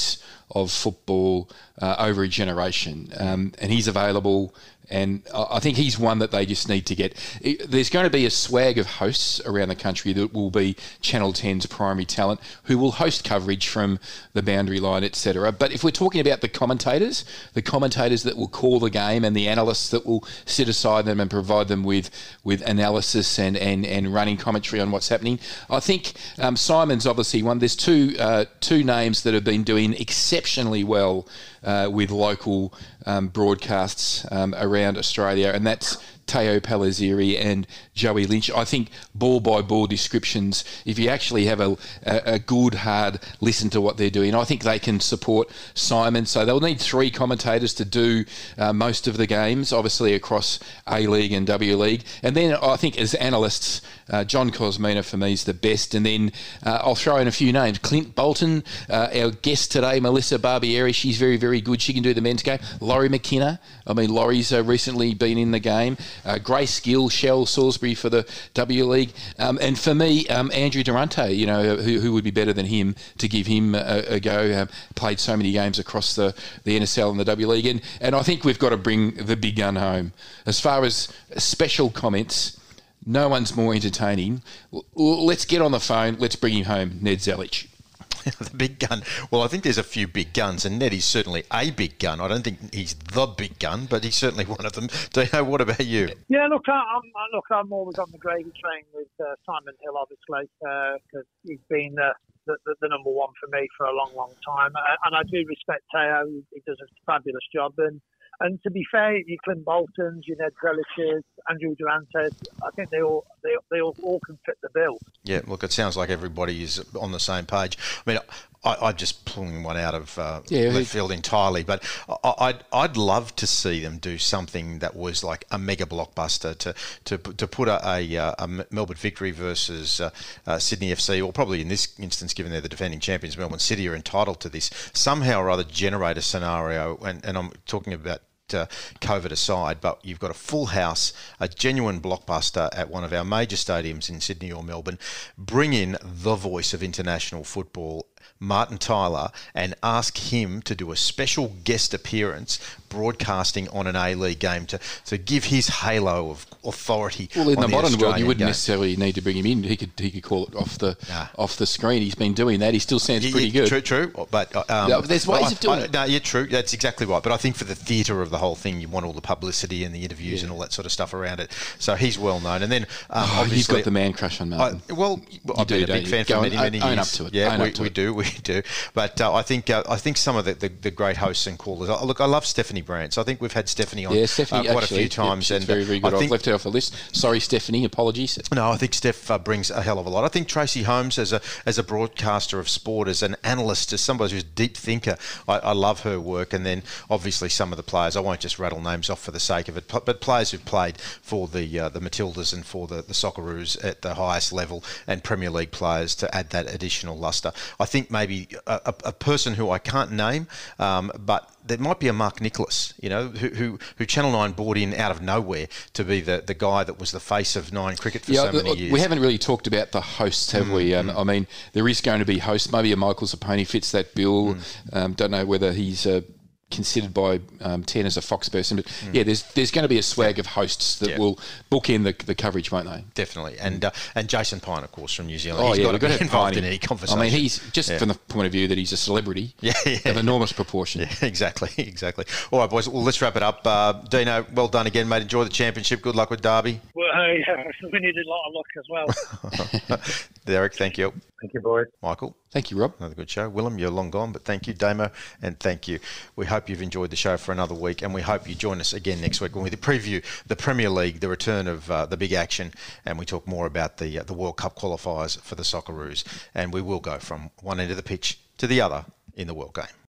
of football over a generation. And he's available. And I think he's one that they just need to get. There's going to be a swag of hosts around the country that will be Channel 10's primary talent who will host coverage from the boundary line, etc. But if we're talking about the commentators that will call the game and the analysts that will sit aside them and provide them with analysis and running commentary on what's happening, I think Simon's obviously one. There's two names that have been doing exceptionally well with local broadcasts around Australia, and that's Teo Palazziri and Joey Lynch. I think ball-by-ball descriptions, if you actually have a good, hard listen to what they're doing, I think they can support Simon. So they'll need 3 commentators to do most of the games, obviously across A-League and W-League. And then I think as analysts, John Cosmina for me is the best. And then I'll throw in a few names. Clint Bolton, our guest today, Melissa Barbieri, she's very, very good. She can do the men's game. Laurie McKenna, I mean, Laurie's recently been in the game. Grace Gill, Shell Salisbury for the W League, and for me, Andrew Durante. You know, who would be better than him to give him a go? Played so many games across the NSL and the W League, and I think we've got to bring the big gun home. As far as special comments, no one's more entertaining. Let's get on the phone. Let's bring him home, Ned Zelic. The big gun. Well, I think there's a few big guns, and Ned is certainly a big gun. I don't think he's the big gun, but he's certainly one of them. Dino, what about you? Yeah, look, I'm always on the gravy train with Simon Hill, obviously, because he's been the number one for me for a long, long time. And I do respect Teo. He does a fabulous job. And to be fair, your Clint Boltons, your Ned Zelic's, Andrew Durantes, I think they all can fit the bill. Yeah, look, it sounds like everybody is on the same page. I mean, I'm just pulling one out of left field entirely, but I'd love to see them do something that was like a mega blockbuster to put a Melbourne Victory versus Sydney FC, or probably in this instance, given they're the defending champions, Melbourne City are entitled to this, somehow or other generate a scenario, and I'm talking about COVID aside, but you've got a full house, a genuine blockbuster at one of our major stadiums in Sydney or Melbourne. Bring in the voice of international football, Martin Tyler, and ask him to do a special guest appearance broadcasting on an A-League game to give his halo of authority. Well, in on the modern Australian world, you wouldn't game. necessarily need to bring him in. He could call it off the screen. He's been doing that. He still sounds pretty good. True. But there's ways of doing it. No, true. That's exactly right. But I think for the theatre of the whole thing, you want all the publicity and the interviews and all that sort of stuff around it. So he's well known. And then obviously, you've got the man crush on Martin. I've been a big fan for many years. Own up to it. Yeah, we do. But I think some of the great hosts and callers. Look, I love Stephanie Brantz. I think we've had Stephanie on quite a few times. She's very, very good. I've left her off the list. Sorry, Stephanie. Apologies. No, I think Steph brings a hell of a lot. I think Tracy Holmes as a broadcaster of sport, as an analyst, as somebody who's a deep thinker, I love her work. And then obviously some of the players, I won't just rattle names off for the sake of it, but players who've played for the Matildas and for the Socceroos at the highest level, and Premier League players to add that additional lustre. I think maybe a person who I can't name, but there might be a Mark Nicholas, who Channel 9 brought in out of nowhere to be the guy that was the face of Nine cricket for so many years. We haven't really talked about the hosts, have we? I mean, there is going to be hosts. Maybe a Michael Zapponi fits that bill. Don't know whether he's considered by 10 as a Fox person, but there's going to be a swag of hosts that will book in the coverage, won't they? Definitely, and Jason Pine, of course, from New Zealand. He's got to be involved in any conversation. I mean, he's just from the point of view that he's a celebrity of enormous proportion. Yeah, exactly. All right, boys. Well, let's wrap it up. Dino, well done again, mate. Enjoy the championship. Good luck with Derby. Well, we needed a lot of luck as well. Derek, thank you. Thank you, boys. Michael. Thank you, Rob. Another good show. Willem, you're long gone, but thank you. Damo, and thank you. We hope you've enjoyed the show for another week, and we hope you join us again next week when we preview the Premier League, the return of the big action, and we talk more about the World Cup qualifiers for the Socceroos. And we will go from one end of the pitch to the other in the World Game.